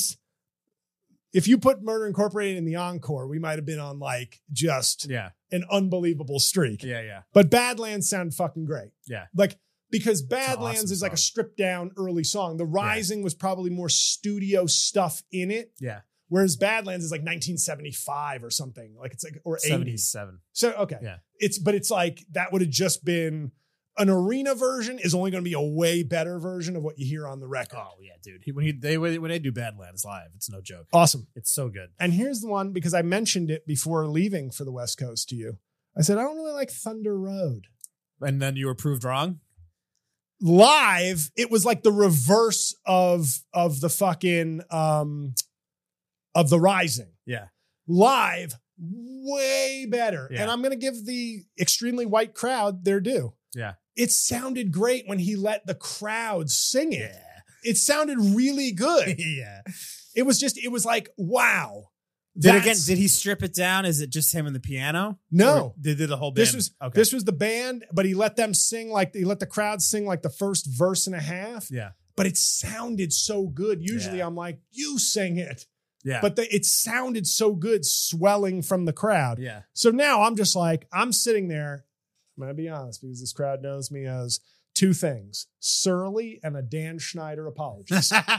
put Murder Incorporated in the encore, we might have been on like just an unbelievable streak. Yeah. But Badlands sound fucking great. Yeah. Like, because Badlands awesome is like a song. stripped down early song. The Rising was probably more studio stuff in it. Yeah. Whereas Badlands is like 1975 or something. Like it's like, or 80. 77. So, okay. Yeah. It's like that would have just been an arena version is only going to be a way better version of what you hear on the record. Oh yeah, dude. When they do Badlands live, it's no joke. Awesome. It's so good. And here's the one, because I mentioned it before leaving for the West Coast to you. I said, I don't really like Thunder Road. And then you were proved wrong. Live, it was like the reverse of the fucking of the Rising. Yeah. Live, way better. Yeah. And I'm gonna give the extremely white crowd their due. Yeah. It sounded great when he let the crowd sing it. Yeah. It sounded really good. Yeah. It was like, wow. Did he strip it down? Is it just him and the piano? No. Or they did the whole band. This was the band, but he let them sing he let the crowd sing like the first verse and a half. Yeah. But it sounded so good. Usually I'm like, you sing it. Yeah. But it sounded so good swelling from the crowd. Yeah. So now I'm just like, I'm sitting there. I'm going to be honest, because this crowd knows me as two things: surly and a Dan Schneider apologist. and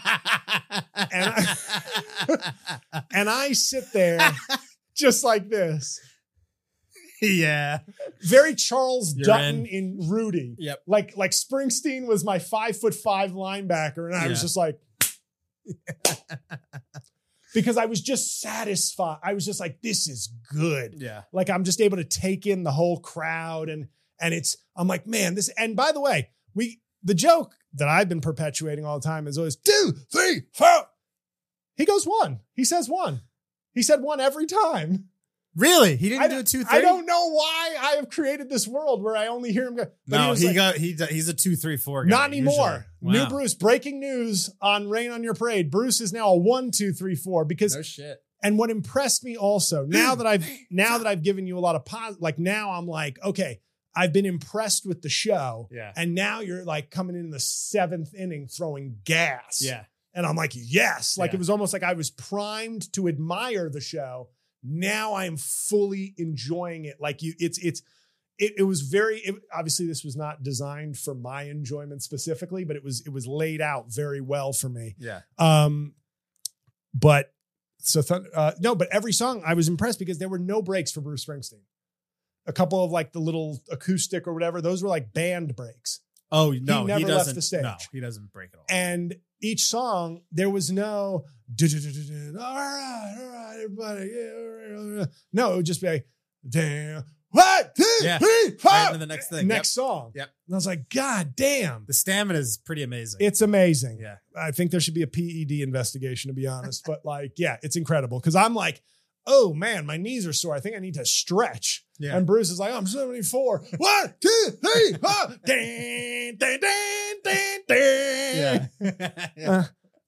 I sit there just like this. Yeah. Very Charles You're Dutton in Rudy. Yep. Like Springsteen was my 5'5" linebacker. And I was just like, because I was just satisfied. I was just like, this is good. Yeah. Like I'm just able to take in the whole crowd and I'm like, man, this, and by the way, the joke that I've been perpetuating all the time is always 2, 3, 4. He goes 1. He says 1. He said 1 every time. Really? He didn't do a 2-3? I don't know why I have created this world where I only hear him go. No, he's a 2-3-4 guy. Not anymore. Usually. Wow. New Bruce, breaking news on Rain on Your Parade. Bruce is now a 1, 2, 3, 4 because No shit. and what impressed me also, now that I've given you a lot of now I'm like, okay, I've been impressed with the show. Yeah. And now you're like coming in the 7th inning throwing gas. Yeah. And I'm like, yes. Like Yeah. it was almost like I was primed to admire the show. Now I am fully enjoying it. Like it's it was very, obviously this was not designed for my enjoyment specifically, but it was laid out very well for me. Yeah. But so, but every song I was impressed because there were no breaks for Bruce Springsteen. A couple of like the little acoustic or whatever, those were like band breaks. Oh no, never he left doesn't. the stage. No, he doesn't break it all. And each song, there was no, all right, everybody. Yeah. No, it would just be like, damn, 1, 2, 3, 4. Right into the next thing. Next song. Yep. And I was like, God damn. The stamina is pretty amazing. It's amazing. Yeah. I think there should be a PED investigation, to be honest. But like, yeah, it's incredible. Because I'm like, oh man, my knees are sore. I think I need to stretch. Yeah. And Bruce is like, I'm 74. 1, 2, 3, 4. Ding, ding, ding, ding, ding. Yeah.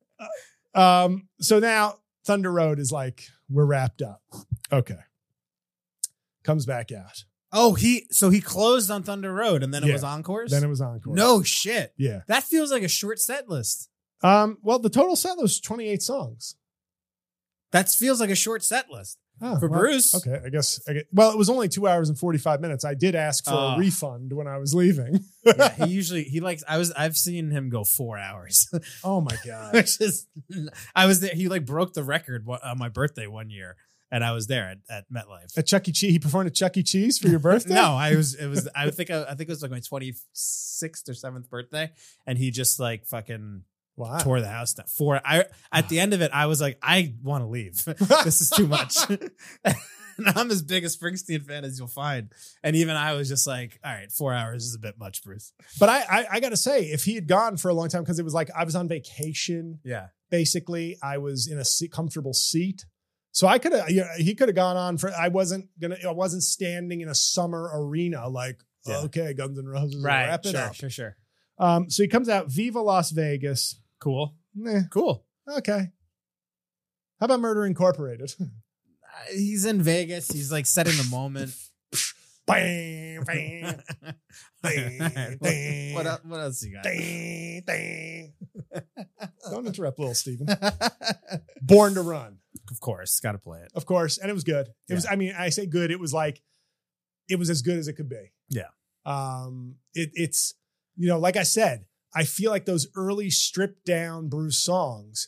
So now Thunder Road is like, we're wrapped up. Okay. Comes back out. Oh, he closed on Thunder Road and then it Yeah. was encores? Then it was encore. No shit. Yeah. That feels like a short set list. Well, the total set was 28 songs. That feels like a short set list. Oh, For well, Bruce. Okay, I guess. Well, it was only 2 hours and 45 minutes. I did ask for a refund when I was leaving. Yeah, he likes I've seen him go 4 hours. Oh my God. Which is I was there. He like broke the record on my birthday one year, and I was there at MetLife. At Chuck E. Cheese. He performed at Chuck E. Cheese for your birthday? No, I think it was like my 26th or 7th birthday, and he just like fucking Wow. tore the house down. At the end of it, I was like, I want to leave. This is too much. And I'm as big a Springsteen fan as you'll find. And even I was just like, all right, 4 hours is a bit much, Bruce. But I got to say, if he had gone for a long time, because it was like I was on vacation, Yeah. basically, I was in a comfortable seat. So I could have, he could have gone on for, I wasn't standing in a summer arena like, okay, Guns N' Roses, wrap it up. Sure. So he comes out, Viva Las Vegas. Cool. Nah, Cool. okay. How about Murder Incorporated? He's in Vegas. He's like setting the moment. Bam, bam, ding, ding, What else you got? ding, ding. Don't interrupt little Steven. Born to Run. Of course. Got to play it. Of course. And it was good. It was, I mean, I say good. It was like, it was as good as it could be. Yeah. It's, like I said, I feel like those early stripped down Bruce songs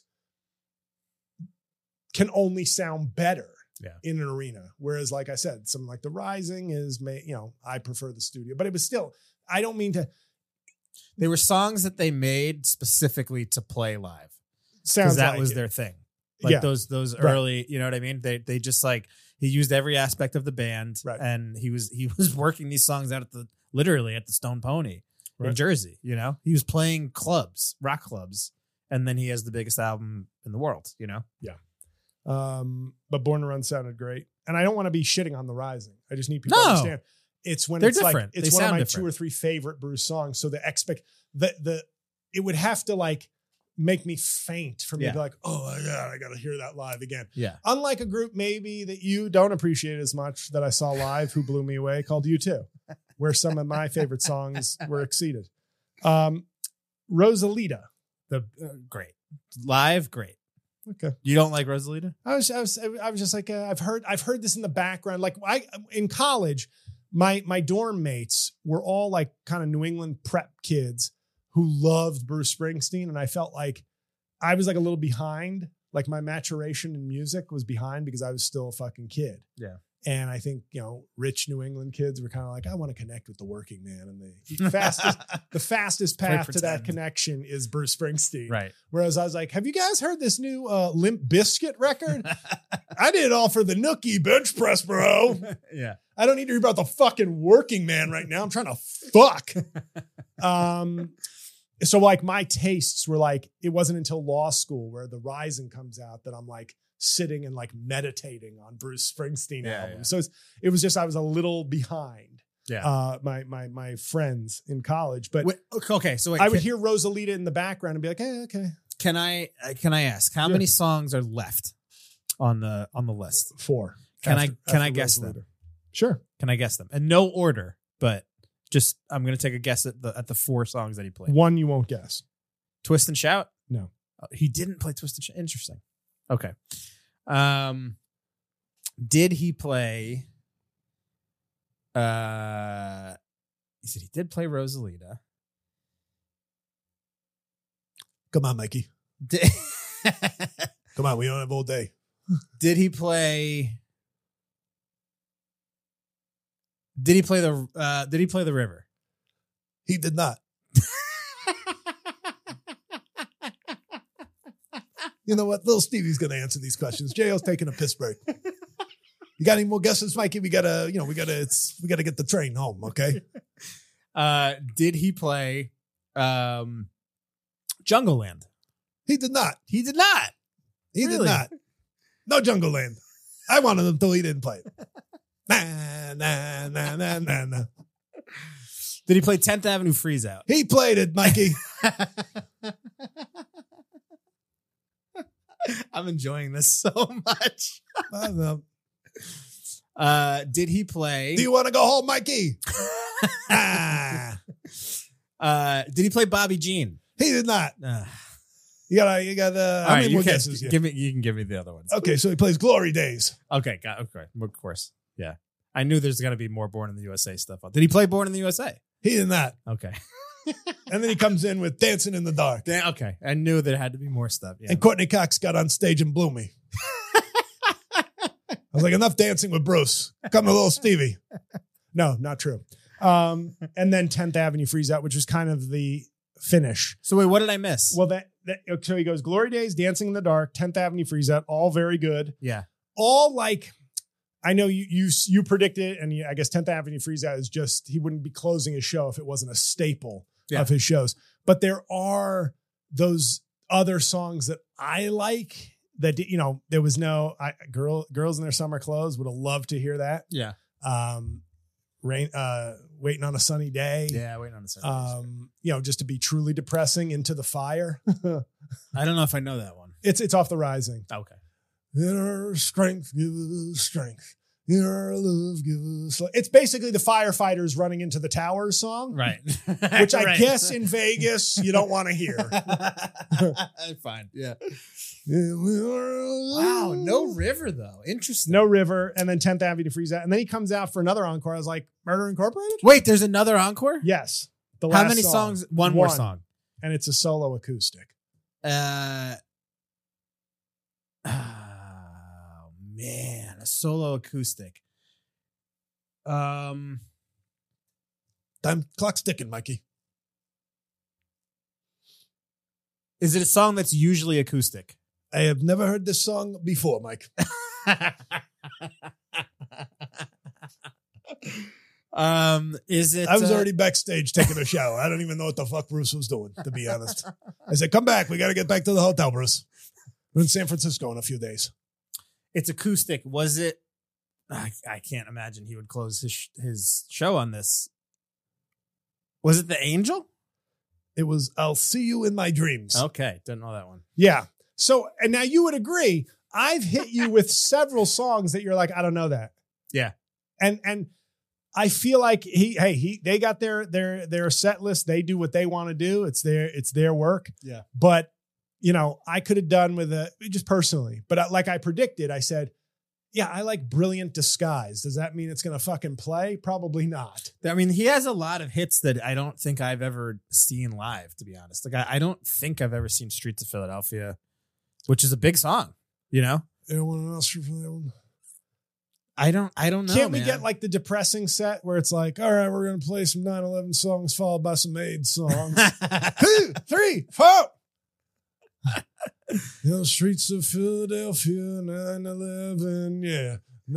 can only sound better in an arena. Whereas, like I said, something like The Rising is, I prefer the studio, but it was still, I don't mean to. They were songs that they made specifically to play live. Sounds that like was it. their thing. Like those Right. early, you know what I mean? They just like, he used every aspect of the band, Right. and he was working these songs out literally at the Stone Pony in Right. Jersey. He was playing clubs, rock clubs, and then he has the biggest album in the world. But Born to Run sounded great, and I don't want to be shitting on The Rising. I just need people to No. understand. It's when They're it's like different. it's They one of sound my different. 2 or 3 favorite Bruce songs. So it would have to like make me faint for me to be like, oh my God, I got to hear that live again. Yeah. Unlike a group maybe that you don't appreciate as much that I saw live who blew me away called U2, where some of my favorite songs were exceeded. Rosalita. Great. Live, great. Okay. You don't like Rosalita? I was just like, I've heard this in the background. Like in college, my dorm mates were all like kind of New England prep kids who loved Bruce Springsteen. And I felt like I was like a little behind, like my maturation in music was behind because I was still a fucking kid. Yeah. And I think, rich New England kids were kind of like, I want to connect with the working man. And the fastest path to that connection is Bruce Springsteen. Right. Whereas I was like, have you guys heard this new Limp Bizkit record? I did it all for the Nookie bench press, bro. Yeah. I don't need to hear about the fucking working man right now. I'm trying to fuck. So like my tastes were like, it wasn't until law school where The Rising comes out that I'm like sitting and like meditating on Bruce Springsteen albums. Yeah. So it was just, I was a little behind my friends in college, but okay. So I would hear Rosalita in the background and be like, hey, okay. Can I ask how many songs are left on the list? 4. Can I after guess Rosalita. them? Sure. Can I guess them? And no order, but just I'm gonna take a guess at the 4 songs that he played. 1 you won't guess. Twist and Shout? No. He didn't play Twist and Shout. Interesting. Okay. Did he play He said he did play Rosalita. Come on, Mikey. Did, Come on, we don't have all day. did he play? Did he play the river? He did not. You know what? Little Stevie's going to answer these questions. J.O.'s taking a piss break. You got any more guesses, Mikey? We gotta get the train home. Okay. Did he play Jungle Land? He did not. He did not. He Really? did not. No Jungle Land. I wanted him till he didn't play it. Nah, nah, nah, nah, nah, nah. Did he play 10th Avenue Freeze Out? He played it, Mikey. I'm enjoying this so much. I don't know. Did he play? Do you want to go home, Mikey? Ah. Did he play Bobby Jean? He did not. All You got how right, many you more can guesses here? you can give me the other ones. Okay, so he plays Glory Days. Okay, okay, of course. Yeah, I knew there's gonna be more Born in the USA stuff. Did he play Born in the USA? He did not. Okay. And then he comes in with Dancing in the Dark. Okay, I knew there had to be more stuff. Yeah. And Courtney Cox got on stage and blew me. I was like, enough dancing with Bruce. Come to little Stevie. No, not true. And then 10th Avenue Freeze Out, which was kind of the finish. So wait, what did I miss? Well, so he goes Glory Days, Dancing in the Dark, 10th Avenue Freeze Out, all very good. Yeah. All like, I know you predicted, and I guess 10th Avenue Freeze Out is just, he wouldn't be closing his show if it wasn't a staple of his shows. But there are those other songs that I like that, you know, there was no, Girls in Their Summer Clothes would have loved to hear that. Yeah. Waiting on a Sunny Day. Yeah, waiting on a Sunday. You know, just to be truly depressing, Into the Fire. I don't know if I know that one. It's Off the Rising. Okay. Inner strength, give us strength. Inner love, give us life. It's basically the firefighters running into the towers song, Right. which I Right. guess in Vegas you don't want to hear. Fine. Yeah. Wow, Wow. No river though. Interesting. No River, and then 10th Avenue Freeze Out, and then he comes out for another encore. I was like, Murder Incorporated? Wait, there's another encore? Yes. The How last many song. songs? One more song. And it's a solo acoustic. Oh man, a solo acoustic. Time clock's ticking, Mikey. Is it a song that's usually acoustic? I have never heard this song before, Mike. Is it? I was already backstage taking a shower. I don't even know what the fuck Bruce was doing, to be honest. I said, come back. We got to get back to the hotel, Bruce. We're in San Francisco in a few days. It's acoustic. Was it? I can't imagine he would close his show on this. Was it The Angel? It was I'll See You in My Dreams. Okay, didn't know that one. Yeah. So, and now you would agree, I've hit you with several songs that you're like, I don't know that. Yeah. And I feel like they got their set list. They do what they want to do. It's their work. Yeah. But, you know, I could have done with just personally, but like I predicted, I said, yeah, I like Brilliant Disguise. Does that mean it's going to fucking play? Probably not. I mean, he has a lot of hits that I don't think I've ever seen live, to be honest. Like, I don't think I've ever seen Streets of Philadelphia, which is a big song, you know? Anyone else for that one? I don't know. Can't we man. get like the depressing set where it's like, all right, we're going to play some 9/11 songs followed by some AIDS songs. 2, 3, 4. The streets of Philadelphia, 9/11, yeah.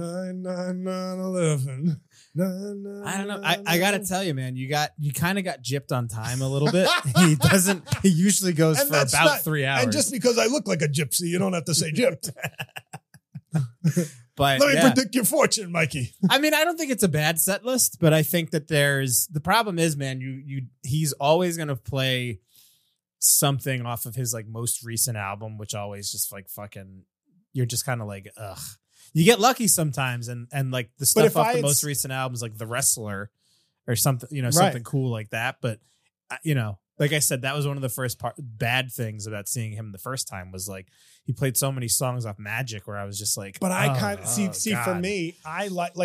9/11. I don't know. I gotta tell you, man, you kind of got gypped on time a little bit. He usually goes And for that's about not- 3 hours. And just because I look like a gypsy, you don't have to say gypped. but Let me yeah. predict your fortune, Mikey. I mean, I don't think it's a bad set list, but I think that the problem is, man, he's always gonna play something off of his like most recent album, which always just like fucking, you're just kind of like, ugh. You get lucky sometimes, and like the stuff off the most recent albums, like The Wrestler or something, you know, something cool like that. But you know, like I said, that was one of the first bad things about seeing him the first time was like he played so many songs off Magic, where I was just like, But I kind of see for God. me, I like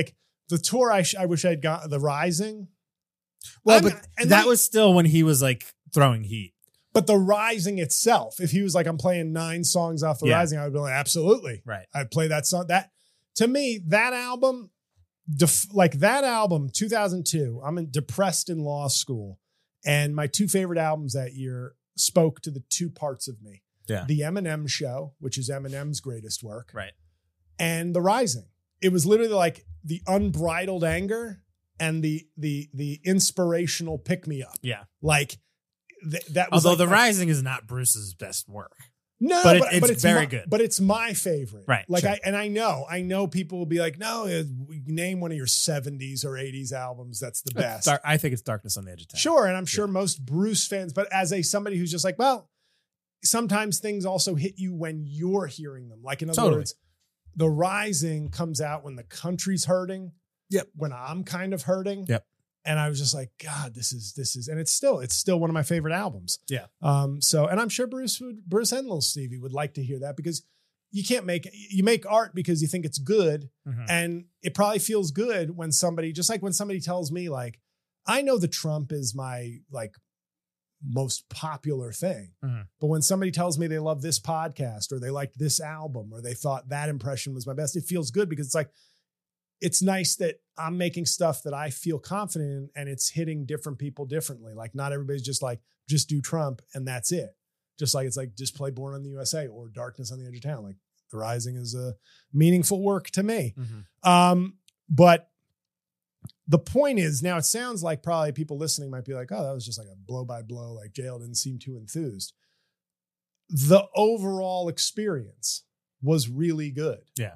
The tour I wish I'd got, The Rising. Well, I'm- but and that like- was still when he was like throwing heat. But The Rising itself, if he was like, I'm playing 9 songs off The Yeah. Rising, I would be like, absolutely. Right. I'd play that song. That, to me, that album, that album, 2002, I'm depressed in law school. And my 2 favorite albums that year spoke to the 2 parts of me. Yeah. The Eminem Show, which is Eminem's greatest work, Right. and The Rising. It was literally like the unbridled anger and the inspirational pick me up. Yeah. Like that was Although like The my- Rising is not Bruce's best work. No, But but it's very my, good. But it's my favorite. Right, Like sure. I know people will be like, no, name one of your 70s or 80s albums that's the best. I think it's Darkness on the Edge of Town. Sure. And I'm sure most Bruce fans, but as somebody who's just like, well, sometimes things also hit you when you're hearing them. Like in other Totally. words, The Rising comes out when the country's hurting. Yep. When I'm kind of hurting. Yep. And I was just like, God, this is, and it's still one of my favorite albums. Yeah. So, and I'm sure Bruce and Little Stevie would like to hear that, because you make art because you think it's good. Mhm. And it probably feels good when somebody tells me like, I know the Trump is my like most popular thing. Mhm. But when somebody tells me they love this podcast or they liked this album or they thought that impression was my best, it feels good, because it's like, it's nice that I'm making stuff that I feel confident in and it's hitting different people differently. Like not everybody's just like, just do Trump and that's it. Just like, it's like, just play Born on the USA or Darkness on the Edge of Town. Like The Rising is a meaningful work to me. Mhm. But the point is, now it sounds like probably people listening might be like, oh, that was just like a blow by blow. Like Jail didn't seem too enthused. The overall experience was really good. Yeah.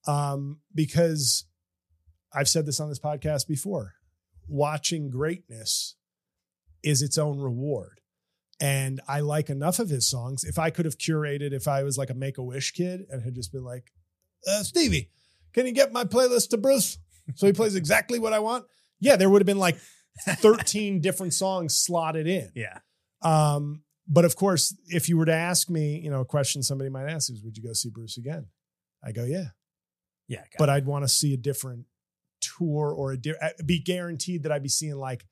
Because I've said this on this podcast before, watching greatness is its own reward. And I like enough of his songs. If I could have curated, if I was like a Make-A-Wish kid and had just been like, Stevie, can you get my playlist to Bruce so he plays exactly what I want? Yeah, there would have been like 13 different songs slotted in. Yeah. But of course, if you were to ask me, a question somebody might ask is, would you go see Bruce again? I go, yeah. Yeah. But I'd want to see a different tour or be guaranteed that I'd be seeing like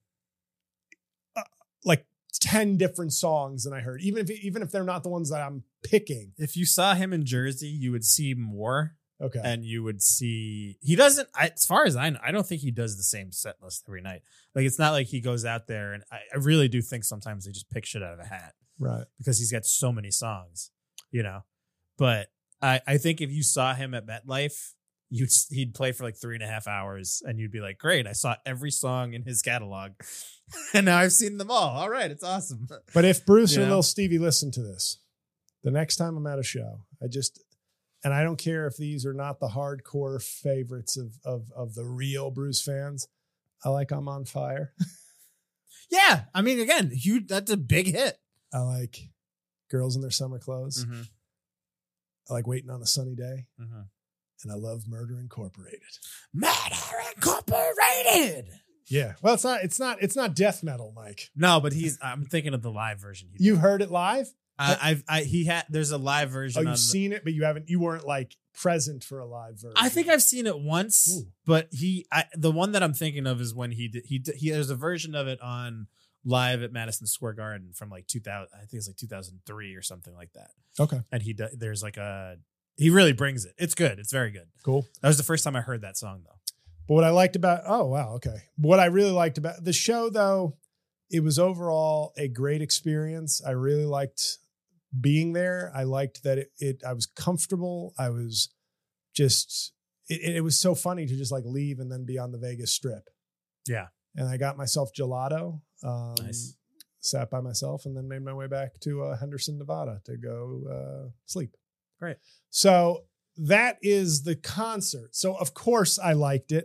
10 different songs than I heard, even if they're not the ones that I'm picking. If you saw him in Jersey, you would see more. Okay. And you would see, he doesn't, as far as I know, I don't think he does the same set list every night. Like, it's not like he goes out there, and I really do think sometimes they just pick shit out of a hat Right. because he's got so many songs, But I think if you saw him at MetLife, he'd play for like 3.5 hours and you'd be like, great, I saw every song in his catalog and now I've seen them all. All right, it's awesome. But if Bruce or Yeah. Lil Stevie listen to this, the next time I'm at a show, and I don't care if these are not the hardcore favorites of the real Bruce fans. I like I'm on Fire. Yeah, I mean, again, that's a big hit. I like Girls in Their Summer Clothes. Mm-hmm. I like Waiting on a Sunny Day. Mm-hmm. And I love Murder Incorporated. Murder Incorporated. Yeah. Well, it's not death metal, Mike. No, but I'm thinking of the live version. You heard it live? There's a live version. Oh, you've seen it, but you weren't like present for a live version. I think I've seen it once, Ooh. but the one that I'm thinking of is when he there's a version of it on live at Madison Square Garden from like 2000. I think it's like 2003 or something like that. Okay. And there's like he really brings it. It's good. It's very good. Cool. That was the first time I heard that song though. But what I liked about, what I really liked about the show though, it was overall a great experience. I really liked being there. I liked that I was comfortable. I was just, it was so funny to just like leave and then be on the Vegas Strip. Yeah. And I got myself gelato, Nice. sat by myself, and then made my way back to Henderson, Nevada to go sleep. Great. So that is the concert. So of course I liked it.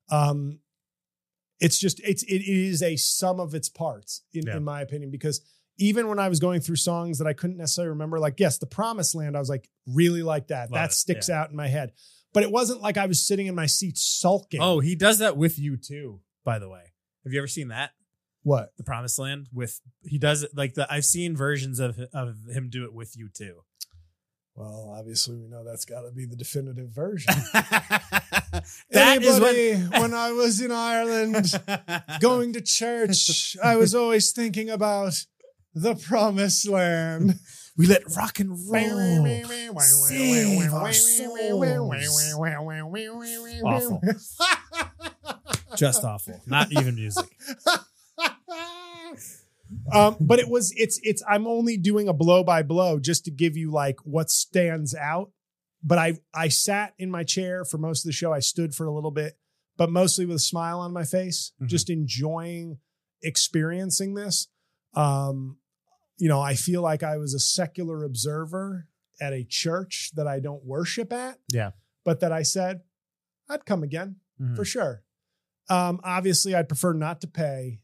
It is a sum of its parts in my opinion, because even when I was going through songs that I couldn't necessarily remember, like, yes, The Promised Land, I was like, really like that. Love that it. sticks out in my head. But it wasn't like I was sitting in my seat sulking. Oh, he does that with you too, by the way. Have you ever seen that? What? The Promised Land he does it like I've seen versions of him do it with you too. Well, obviously, we know that's got to be the definitive version. That is when I was in Ireland going to church, I was always thinking about the promised land. We let rock and roll save our souls. Awful. Just awful. Not even music. But it's I'm only doing a blow by blow just to give you like what stands out. But I sat in my chair for most of the show. I stood for a little bit, but mostly with a smile on my face, just enjoying experiencing this. I feel like I was a secular observer at a church that I don't worship at. Yeah. But that I said, I'd come again for sure. Obviously I'd prefer not to pay,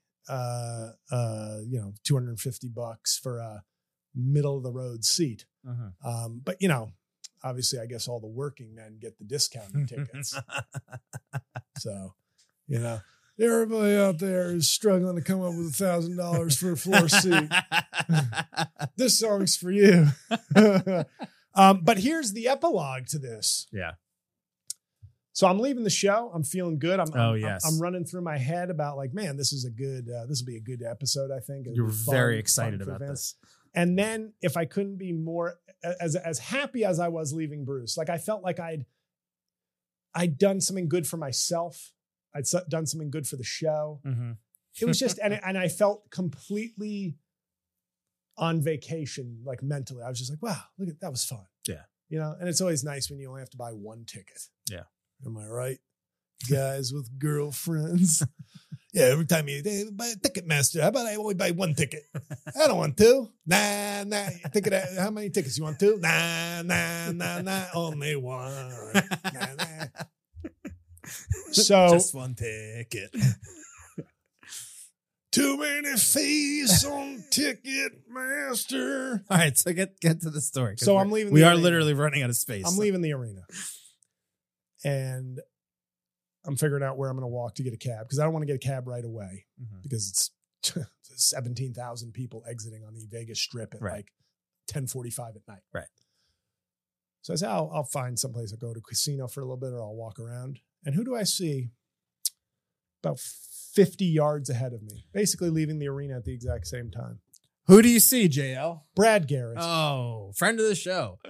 $250 for a middle of the road seat. But obviously I guess all the working men get the discounted tickets. So, everybody out there is struggling to come up with $1,000 for a floor seat. This song's for you. But here's the epilogue to this. Yeah. So I'm leaving the show. I'm feeling good. I'm running through my head about like, man, this will be a good episode. I think you're very excited about this. And then if I couldn't be more as happy as I was leaving Bruce, like I felt like I'd done something good for myself. I'd done something good for the show. It was just, and I felt completely on vacation, like mentally. I was just like, wow, look at that was fun. Yeah. And it's always nice when you only have to buy one ticket. Yeah. Am I right? Guys with girlfriends. Yeah, every time you buy a Ticketmaster, how about I only buy one ticket? I don't want two. Nah. How many tickets you want? Two? Nah. Only one. Nah. So just one ticket. Too many fees on Ticketmaster. All right, so get to the story. So I'm leaving. We are literally running out of space. I'm leaving the arena, and I'm figuring out where I'm going to walk to get a cab because I don't want to get a cab right away because it's 17,000 people exiting on the Vegas Strip at like 10:45 at night. Right. So I said, I'll find someplace. I'll go to a casino for a little bit, or I'll walk around. And who do I see? About 50 yards ahead of me, basically leaving the arena at the exact same time. Who do you see, JL? Brad Garrett. Oh, friend of the show.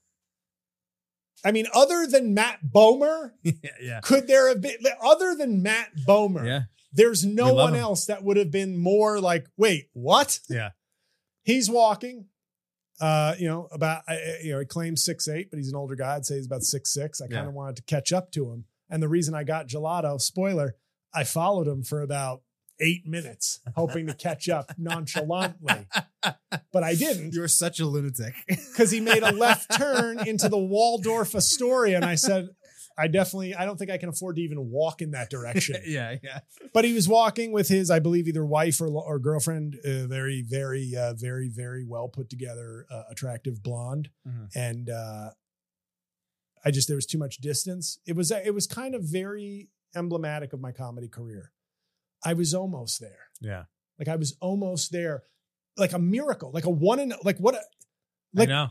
I mean, other than Matt Bomer, could there have been, other than Matt Bomer, there's no one else that would have been more like, wait, what? Yeah. He's walking, he claims 6'8", but he's an older guy. I'd say he's about 6'6". I kind of wanted to catch up to him. And the reason I got gelato, spoiler, I followed him for about 8 minutes, hoping to catch up nonchalantly. But I didn't. You're such a lunatic. Because he made a left turn into the Waldorf Astoria. And I said, I don't think I can afford to even walk in that direction. Yeah. But he was walking with his, I believe, either wife or girlfriend, very, very, very, very well put together, attractive blonde. And there was too much distance. It was kind of very emblematic of my comedy career. I was almost there. Yeah. Like I was almost there. Like a miracle, like I know.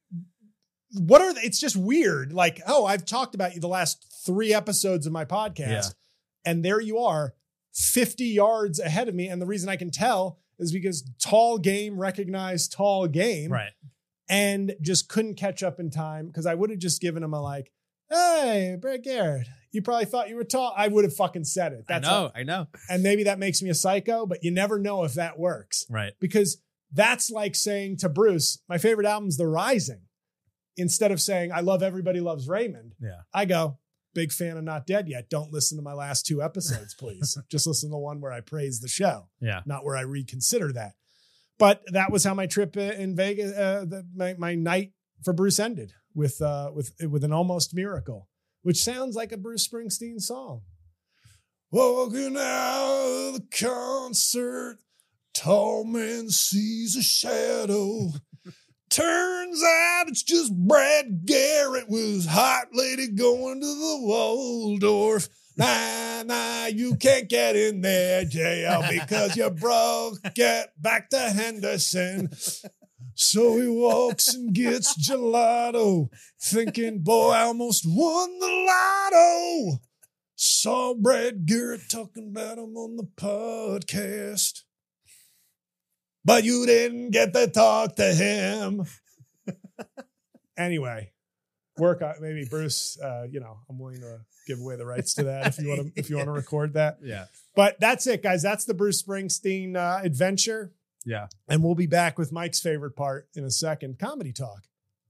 It's just weird. Like, I've talked about you the last 3 episodes of my podcast and there you are 50 yards ahead of me. And the reason I can tell is because tall game recognized tall game. Right. And just couldn't catch up in time because I would have just given him a like, hey, Brad Garrett, you probably thought you were tall. I would have fucking said it. I know. And maybe that makes me a psycho, but you never know if that works. Right. Because that's like saying to Bruce, my favorite album's The Rising. Instead of saying, I love Everybody Loves Raymond. Yeah. I go, big fan of Not Dead Yet. Don't listen to my last 2 episodes, please. Just listen to the one where I praise the show. Yeah. Not where I reconsider that. But that was how my trip in Vegas, my night for Bruce ended with an almost miracle, which sounds like a Bruce Springsteen song. Walking out of the concert, tall man sees a shadow. Turns out it's just Brad Garrett with his hot lady going to the Waldorf. Nah, you can't get in there, JL, because you broke. Get back to Henderson. So he walks and gets gelato, thinking, boy, I almost won the lotto. Saw Brad Garrett talking about him on the podcast. But you didn't get to talk to him. Anyway, work on maybe Bruce. I'm willing to give away the rights to that if you want to record that. Yeah. But that's it, guys. That's the Bruce Springsteen adventure. Yeah. And we'll be back with Mike's favorite part in a second, comedy talk.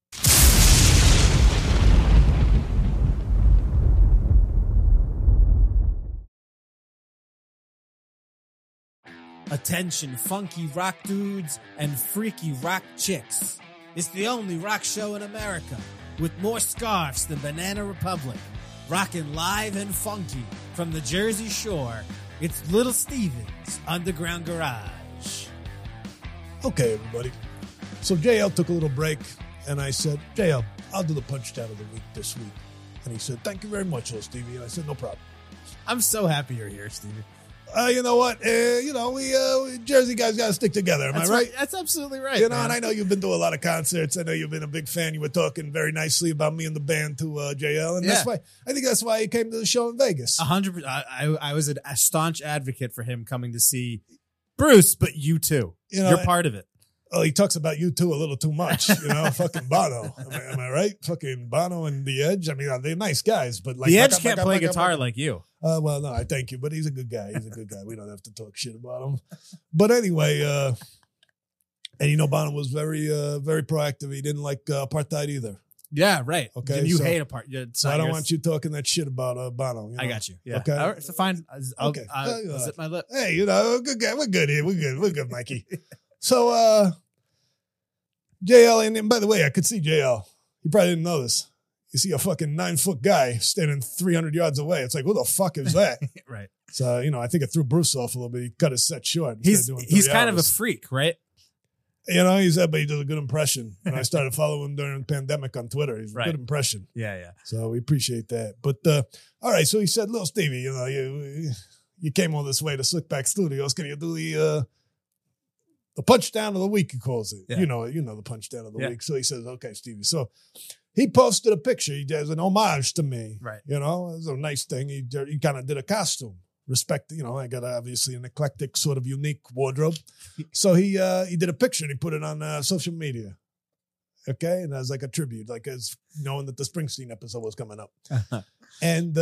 Attention, funky rock dudes and freaky rock chicks. It's the only rock show in America with more scarves than Banana Republic. Rockin' live and funky from the Jersey Shore, it's Little Steven's Underground Garage. Okay, everybody. So JL took a little break, and I said, JL, I'll do the punch down of the week this week. And he said, thank you very much, little Stevie. And I said, no problem. I'm so happy you're here, Stevie. You know what? We Jersey guys got to stick together. Am I right? That's absolutely right. You know, and I know you've been to a lot of concerts. I know you've been a big fan. You were talking very nicely about me and the band to JL. And that's why he came to the show in Vegas. 100%. I was a staunch advocate for him coming to see Bruce, but you too. You're part of it. Oh, he talks about you too a little too much. Fucking Bono. Am I right? Fucking Bono and The Edge. I mean, they're nice guys, but like The Edge can't play guitar like you. Well, no, I thank you, but he's a good guy. We don't have to talk shit about him. But anyway, and Bono was very, very proactive. He didn't like apartheid either. Yeah, right. Okay, and you hate apartheid. So I don't want you talking that shit about Bono. I got you. Yeah. Okay. All right, so fine. I'll zip my lip. Hey, good guy. We're good here. We're good, Mikey. So, JL, and by the way, I could see JL. You probably didn't know this. You see a fucking 9-foot guy standing 300 yards away. It's like, who the fuck is that? Right. So, I think it threw Bruce off a little bit. He cut his set short. He's kind of a freak, right? He said, but he does a good impression. And I started following him during the pandemic on Twitter. He's a good impression. Yeah. So we appreciate that. But, all right. So he said, little Stevie, you came all this way to Slickback Studios. Can you do the punch down of the week, he calls it. Yeah. You know the punch down of the week. So he says, okay, Stevie. So he posted a picture. He does an homage to me. Right. It was a nice thing. He kind of did a costume. Respect, I got obviously an eclectic sort of unique wardrobe. So he did a picture and he put it on social media. Okay. And as like a tribute, like as knowing that the Springsteen episode was coming up. And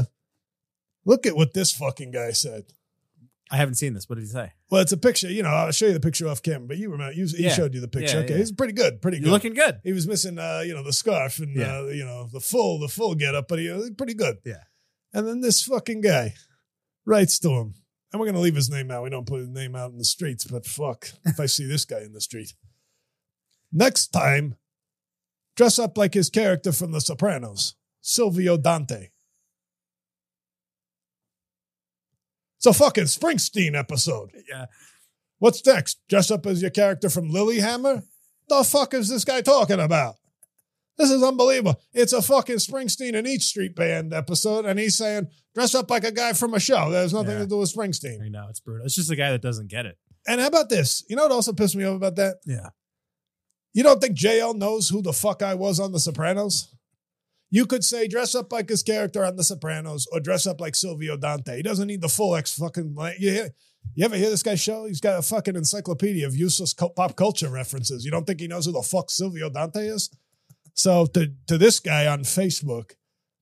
look at what this fucking guy said. I haven't seen this. What did he say? Well, it's a picture. I'll show you the picture off camera, but you remember, he showed you the picture. Okay, he's pretty good. Pretty good. You're looking good. He was missing, the scarf and, the full getup, but he was pretty good. Yeah. And then this fucking guy writes to him, and we're going to leave his name out. We don't put his name out in the streets, but fuck if I see this guy in the street. Next time, dress up like his character from The Sopranos, Silvio Dante. It's a fucking Springsteen episode. Yeah. What's next? Dress up as your character from Lilyhammer? The fuck is this guy talking about? This is unbelievable. It's a fucking Springsteen and Each Street Band episode, and he's saying, dress up like a guy from a show. That has nothing to do with Springsteen. I know, it's brutal. It's just a guy that doesn't get it. And how about this? You know what also pissed me off about that? Yeah. You don't think JL knows who the fuck I was on The Sopranos? You could say dress up like his character on The Sopranos or dress up like Silvio Dante. He doesn't need the full fucking. You ever hear this guy's show? He's got a fucking encyclopedia of useless pop culture references. You don't think he knows who the fuck Silvio Dante is? So to this guy on Facebook,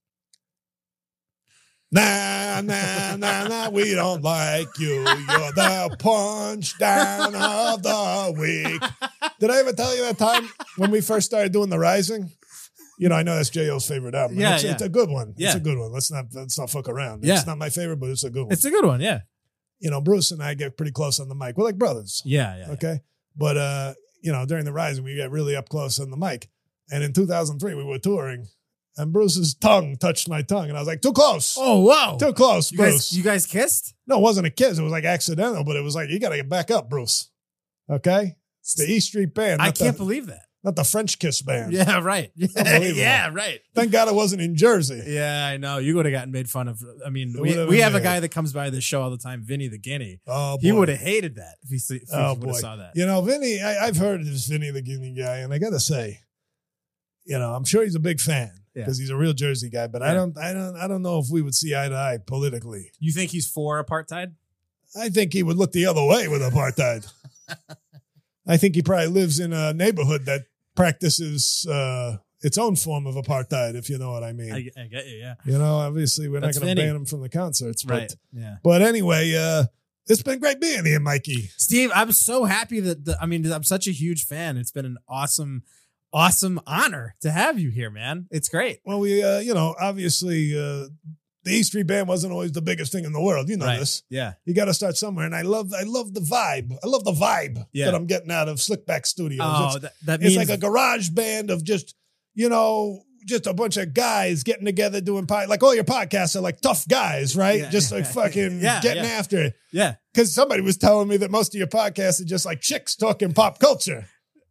nah, we don't like you. You're the punch down of the week. Did I ever tell you that time when we first started doing The Rising? I know that's J.O.'s favorite album. Yeah, it's a good one. Yeah. It's a good one. Let's not fuck around. Yeah. It's not my favorite, but it's a good one. It's a good one, yeah. Bruce and I get pretty close on the mic. We're like brothers. Yeah. Okay. But, during The Rising, we got really up close on the mic. And in 2003, we were touring, and Bruce's tongue touched my tongue. And I was like, too close. Oh, wow. Too close, Bruce. You guys kissed? No, it wasn't a kiss. It was like accidental, but it was like, you got to get back up, Bruce. Okay? It's the E Street Band. I can't believe that. Not the French Kiss band. Yeah, right. Unbelievable. Yeah, right. Thank God it wasn't in Jersey. Yeah, I know. You would have gotten made fun of. I mean, It we would've have a been guy that comes by this show all the time, Vinny the Guinea. Oh, boy. He would have hated that if he Oh, would boy. have saw that. You know, Vinny, I've heard of this Vinny the Guinea guy, and I got to say, you know, I'm sure he's a big fan because he's a real Jersey guy, but I don't know if we would see eye to eye politically. You think he's for apartheid? I think he would look the other way with apartheid. I think he probably lives in a neighborhood that practices its own form of apartheid, if you know what I mean. I get you, yeah. You know, obviously we're That's not going to Vinny. ban him from the concerts, but Right, yeah. but anyway, it's been great being here, Mikey. Steve, I'm so happy I'm such a huge fan. It's been an awesome honor to have you here, man. It's great. Well, we, you know, obviously the E Street Band wasn't always the biggest thing in the world. You know this. Yeah. You got to start somewhere, and I love the vibe. I love the vibe that I'm getting out of Slickback Studios. Oh, it's means like a garage band of just, you know, just a bunch of guys getting together doing like all your podcasts are like tough guys, right? Yeah. Just like fucking getting after it. Yeah. Because somebody was telling me that most of your podcasts are just like chicks talking pop culture.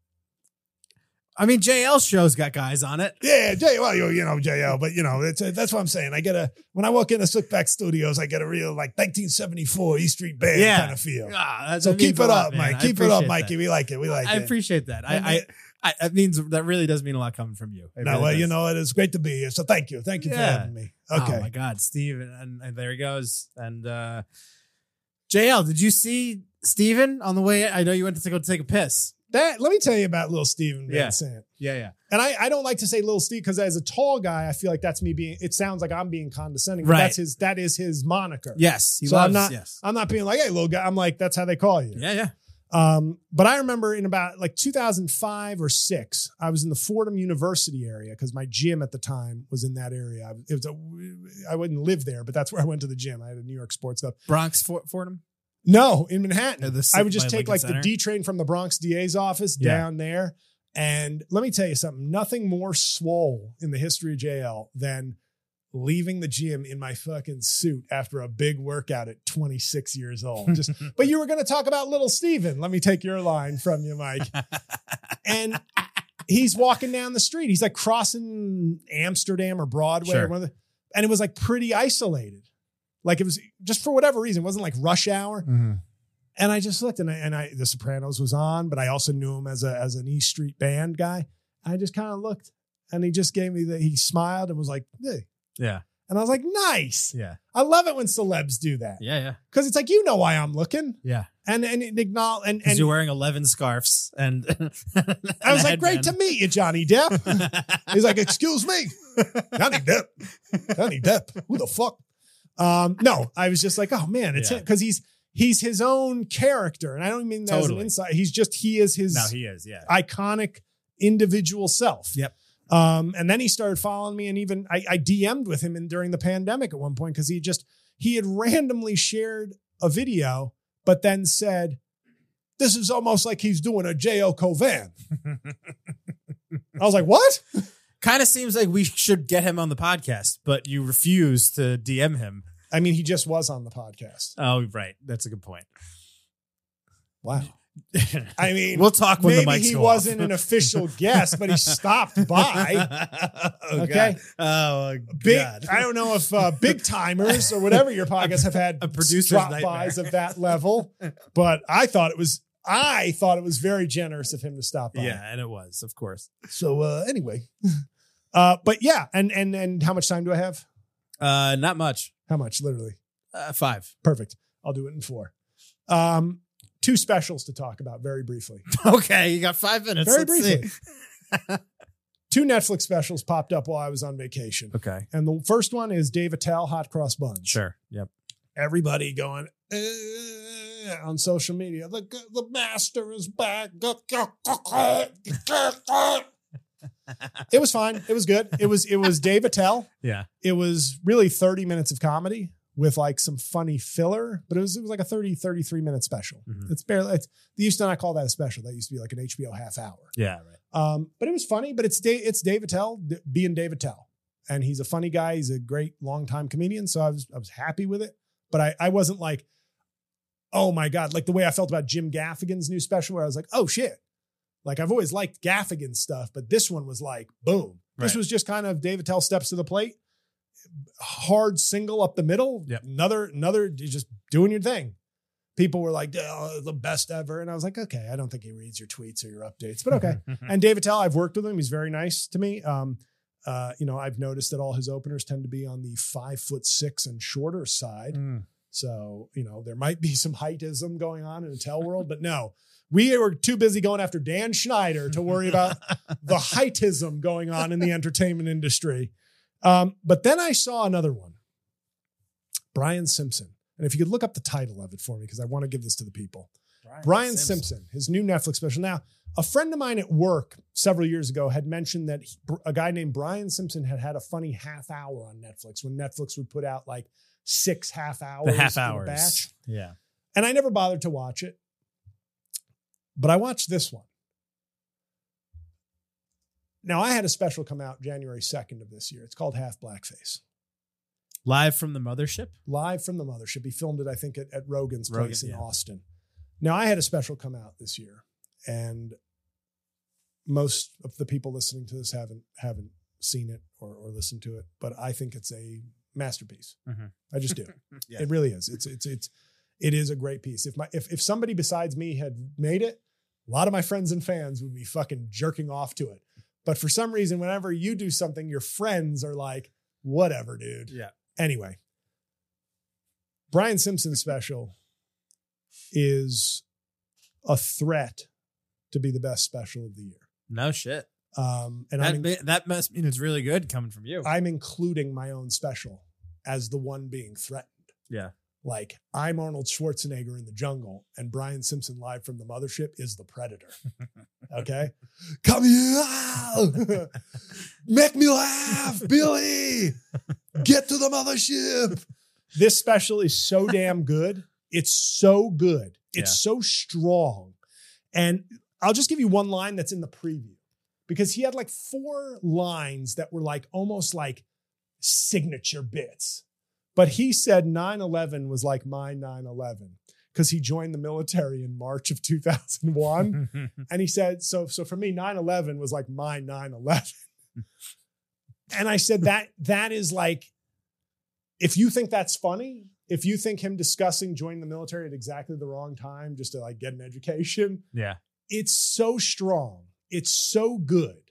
I mean, JL's show's got guys on it. Yeah, well, you know, JL, but you know, that's what I'm saying. When I walk into Slickback Studios, I get a real like 1974 E Street Band kind of feel. So keep it up, Mike. Keep it up, Mikey. We like it. I appreciate that. It means that really does mean a lot coming from you. You know, it is great to be here. So thank you. Thank you for having me. Okay. Oh my God, Steve. And there he goes. And JL, did you see Steven on the way? I know you went to go take a piss. Let me tell you about little Steven Van Sant. Yeah. And I don't like to say little Steve because as a tall guy, I feel like that's me it sounds like I'm being condescending. But Right. that is his moniker. Yes. I'm not being like, hey, little guy. I'm like, that's how they call you. Yeah. But I remember in about like 2005 or 6, I was in the Fordham University area because my gym at the time was in that area. I wouldn't live there, but that's where I went to the gym. I had a New York Sports Club. Bronx Fordham? No, in Manhattan. I I would just take like the D train from the Bronx DA's office down there. And let me tell you something, nothing more swole in the history of JL than leaving the gym in my fucking suit after a big workout at 26 years old. But you were going to talk about little Steven. Let me take your line from you, Mike. And he's walking down the street. He's like crossing Amsterdam or Broadway. Sure. And it was like pretty isolated. Like it was just for whatever reason, it wasn't like rush hour. Mm-hmm. And I just looked and The Sopranos was on, but I also knew him as an E Street Band guy. I just kind of looked and he just gave me he smiled and was like, hey. Yeah. And I was like, nice. Yeah. I love it when celebs do that. Yeah. Cause it's like, you know why I'm looking. Yeah. And it acknowledge and you're wearing 11 scarves and I was like, great to meet you, Johnny Depp. He's like, excuse me, Johnny Depp. Who the fuck? No, I was just like, oh man, it's him. Cause he's his own character. And I don't mean that as an insight. He is his iconic individual self. Yep. And then he started following me and even I DM'd with him during the pandemic at one point because he had randomly shared a video, but then said, this is almost like he's doing a J.O. Covan. I was like, what? Kind of seems like we should get him on the podcast, but you refuse to DM him. I mean, he just was on the podcast. Oh, right. That's a good point. Wow. I mean, we'll talk when the mics maybe he go wasn't off. an official guest, but he stopped by. Okay. God. Oh, big. God. I don't know if big timers or whatever your podcast have had a producer's drop-bys of that level, but I thought it was very generous of him to stop by. Yeah, and it was, of course. So anyway, but yeah, and how much time do I have? Not much. How much? Literally 5. Perfect. I'll do it in 4. 2 specials to talk about very briefly. Okay, you got 5 minutes. Very Let's briefly. see. 2 Netflix specials popped up while I was on vacation. Okay. And the first one is Dave Attell, Hot Cross Buns. Sure. Yep. Everybody going on social media. The master is back. It was fine. It was good. It was Dave Attell. Yeah. It was really 30 minutes of comedy with like some funny filler, but it was like a 33 minute special. Mm-hmm. They used to not call that a special. That used to be like an HBO half hour. Yeah. Right. But it was funny, but it's Dave Attell being Dave Attell. And he's a funny guy. He's a great longtime comedian. So I was happy with it, but I wasn't like, oh my God, like the way I felt about Jim Gaffigan's new special where I was like, oh shit, Like I've always liked Gaffigan stuff, but this one was like, boom. This was just kind of Dave Attell steps to the plate, hard single up the middle. Yep. Another, just doing your thing. People were like, oh, the best ever. And I was like, okay, I don't think he reads your tweets or your updates, but okay. And Dave Attell, I've worked with him. He's very nice to me. I've noticed that all his openers tend to be on the 5'6" and shorter side. So, there might be some heightism going on in Attell world, but no, we were too busy going after Dan Schneider to worry about the heightism going on in the entertainment industry. But then I saw another one, Brian Simpson. And if you could look up the title of it for me, because I want to give this to the people. Brian Simpson, his new Netflix special. Now, a friend of mine at work several years ago had mentioned that a guy named Brian Simpson had a funny half hour on Netflix when Netflix would put out like 6 half hours. The half in hours. a batch. Yeah. And I never bothered to watch it. But I watched this one. Now, I had a special come out January 2nd of this year. It's called Half Blackface. Live from the mothership? Live from the mothership. He filmed it, I think, at Rogan's place in yeah. Austin. Now, I had a special come out this year, and most of the people listening to this haven't seen it or listened to it, but I think it's a masterpiece. Mm-hmm. I just do. Yeah. It really is. It is a great piece. If somebody besides me had made it, a lot of my friends and fans would be fucking jerking off to it. But for some reason, whenever you do something, your friends are like, whatever, dude. Yeah. Anyway, Brian Simpson's special is a threat to be the best special of the year. No shit. And that must mean it's really good coming from you. I'm including my own special as the one being threatened. Yeah. Like, I'm Arnold Schwarzenegger in the jungle, and Brian Simpson live from the mothership is the Predator. Okay? Come here! Make me laugh, Billy! Get to the mothership! This special is so damn good. It's so good. It's so strong. And I'll just give you one line that's in the preview, because he had like 4 lines that were like almost like signature bits. But he said 9/11 was like my 9/11 because he joined the military in March of 2001. And he said, so for me, 9/11 was like my 9/11. And I said, that is like, if you think that's funny, if you think him discussing joining the military at exactly the wrong time just to like get an education, yeah, it's so strong. It's so good.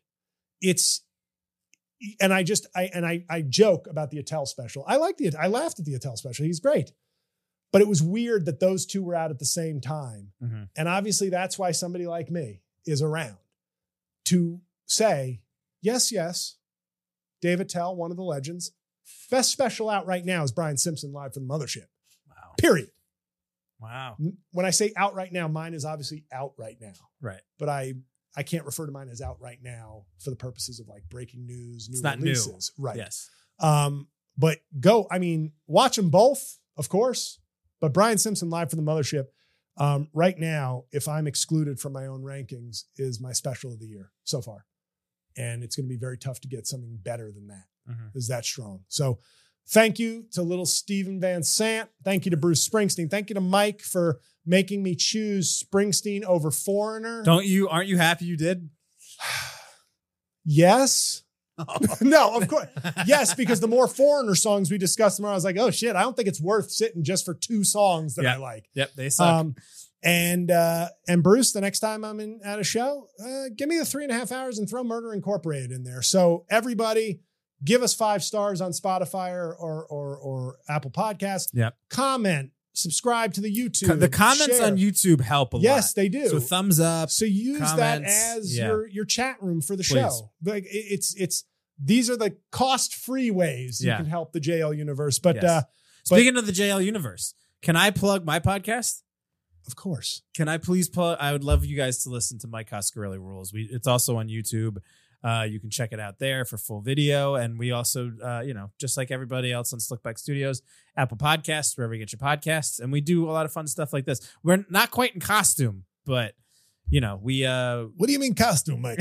And I joke about the Attell special. I laughed at the Attell special. He's great. But it was weird that those two were out at the same time. Mm-hmm. And obviously that's why somebody like me is around to say, yes, Dave Attell, one of the legends. Best special out right now is Brian Simpson live from the mothership. Wow. Period. Wow. When I say out right now, mine is obviously out right now. Right. But I can't refer to mine as out right now for the purposes of like breaking news, it's not releases. New. Right. Yes. But watch them both, of course. But Brian Simpson live from the mothership, right now, if I'm excluded from my own rankings, is my special of the year so far. And it's going to be very tough to get something better than that. Mm-hmm. Is that strong? So thank you to little Steven Van Sant. Thank you to Bruce Springsteen. Thank you to Mike for making me choose Springsteen over Foreigner. Aren't you happy you did? Yes. Oh. No, of course. Yes, because the more Foreigner songs we discussed tomorrow, I was like, oh shit, I don't think it's worth sitting just for 2 songs that I like. Yep, they suck. And Bruce, the next time I'm at a show, give me the 3.5 hours and throw Murder Incorporated in there. So everybody, give us 5 stars on Spotify or Apple Podcasts. Yep. Comment, subscribe to the YouTube. The comments share. on YouTube help a lot. Yes, they do. So thumbs up. So use comments, that as your chat room for the show. Like it's these are the cost-free ways you can help the JL universe. But speaking of the JL universe, can I plug my podcast? Of course. Can I please plug? I would love you guys to listen to Mike Coscarelli Rules. It's also on YouTube. You can check it out there for full video. And we also, just like everybody else on Slickback Studios, Apple Podcasts, wherever you get your podcasts. And we do a lot of fun stuff like this. We're not quite in costume, but, we... What do you mean costume, Mike?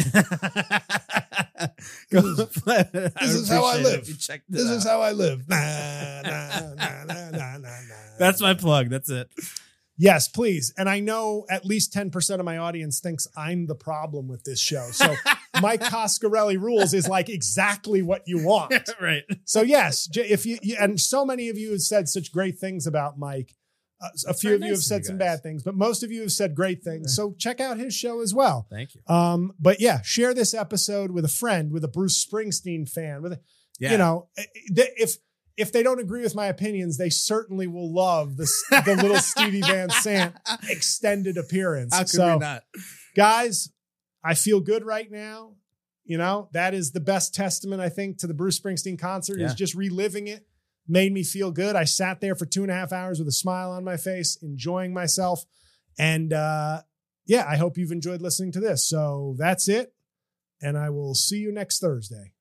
This is how I live. This is how I live. That's my plug. That's it. Yes, please. And I know at least 10% of my audience thinks I'm the problem with this show. So Mike Coscarelli rules is like exactly what you want. Right. So yes, if you and so many of you have said such great things about Mike. A few of you have said some bad things, but most of you have said great things. So check out his show as well. Thank you. But yeah, share this episode with a friend, with a Bruce Springsteen fan, you know, if they don't agree with my opinions, they certainly will love the little Stevie Van Sant extended appearance. How could we not? Guys, I feel good right now. You know, that is the best testament, I think, to the Bruce Springsteen concert is just reliving it. Made me feel good. I sat there for 2.5 hours with a smile on my face, enjoying myself. And I hope you've enjoyed listening to this. So that's it. And I will see you next Thursday.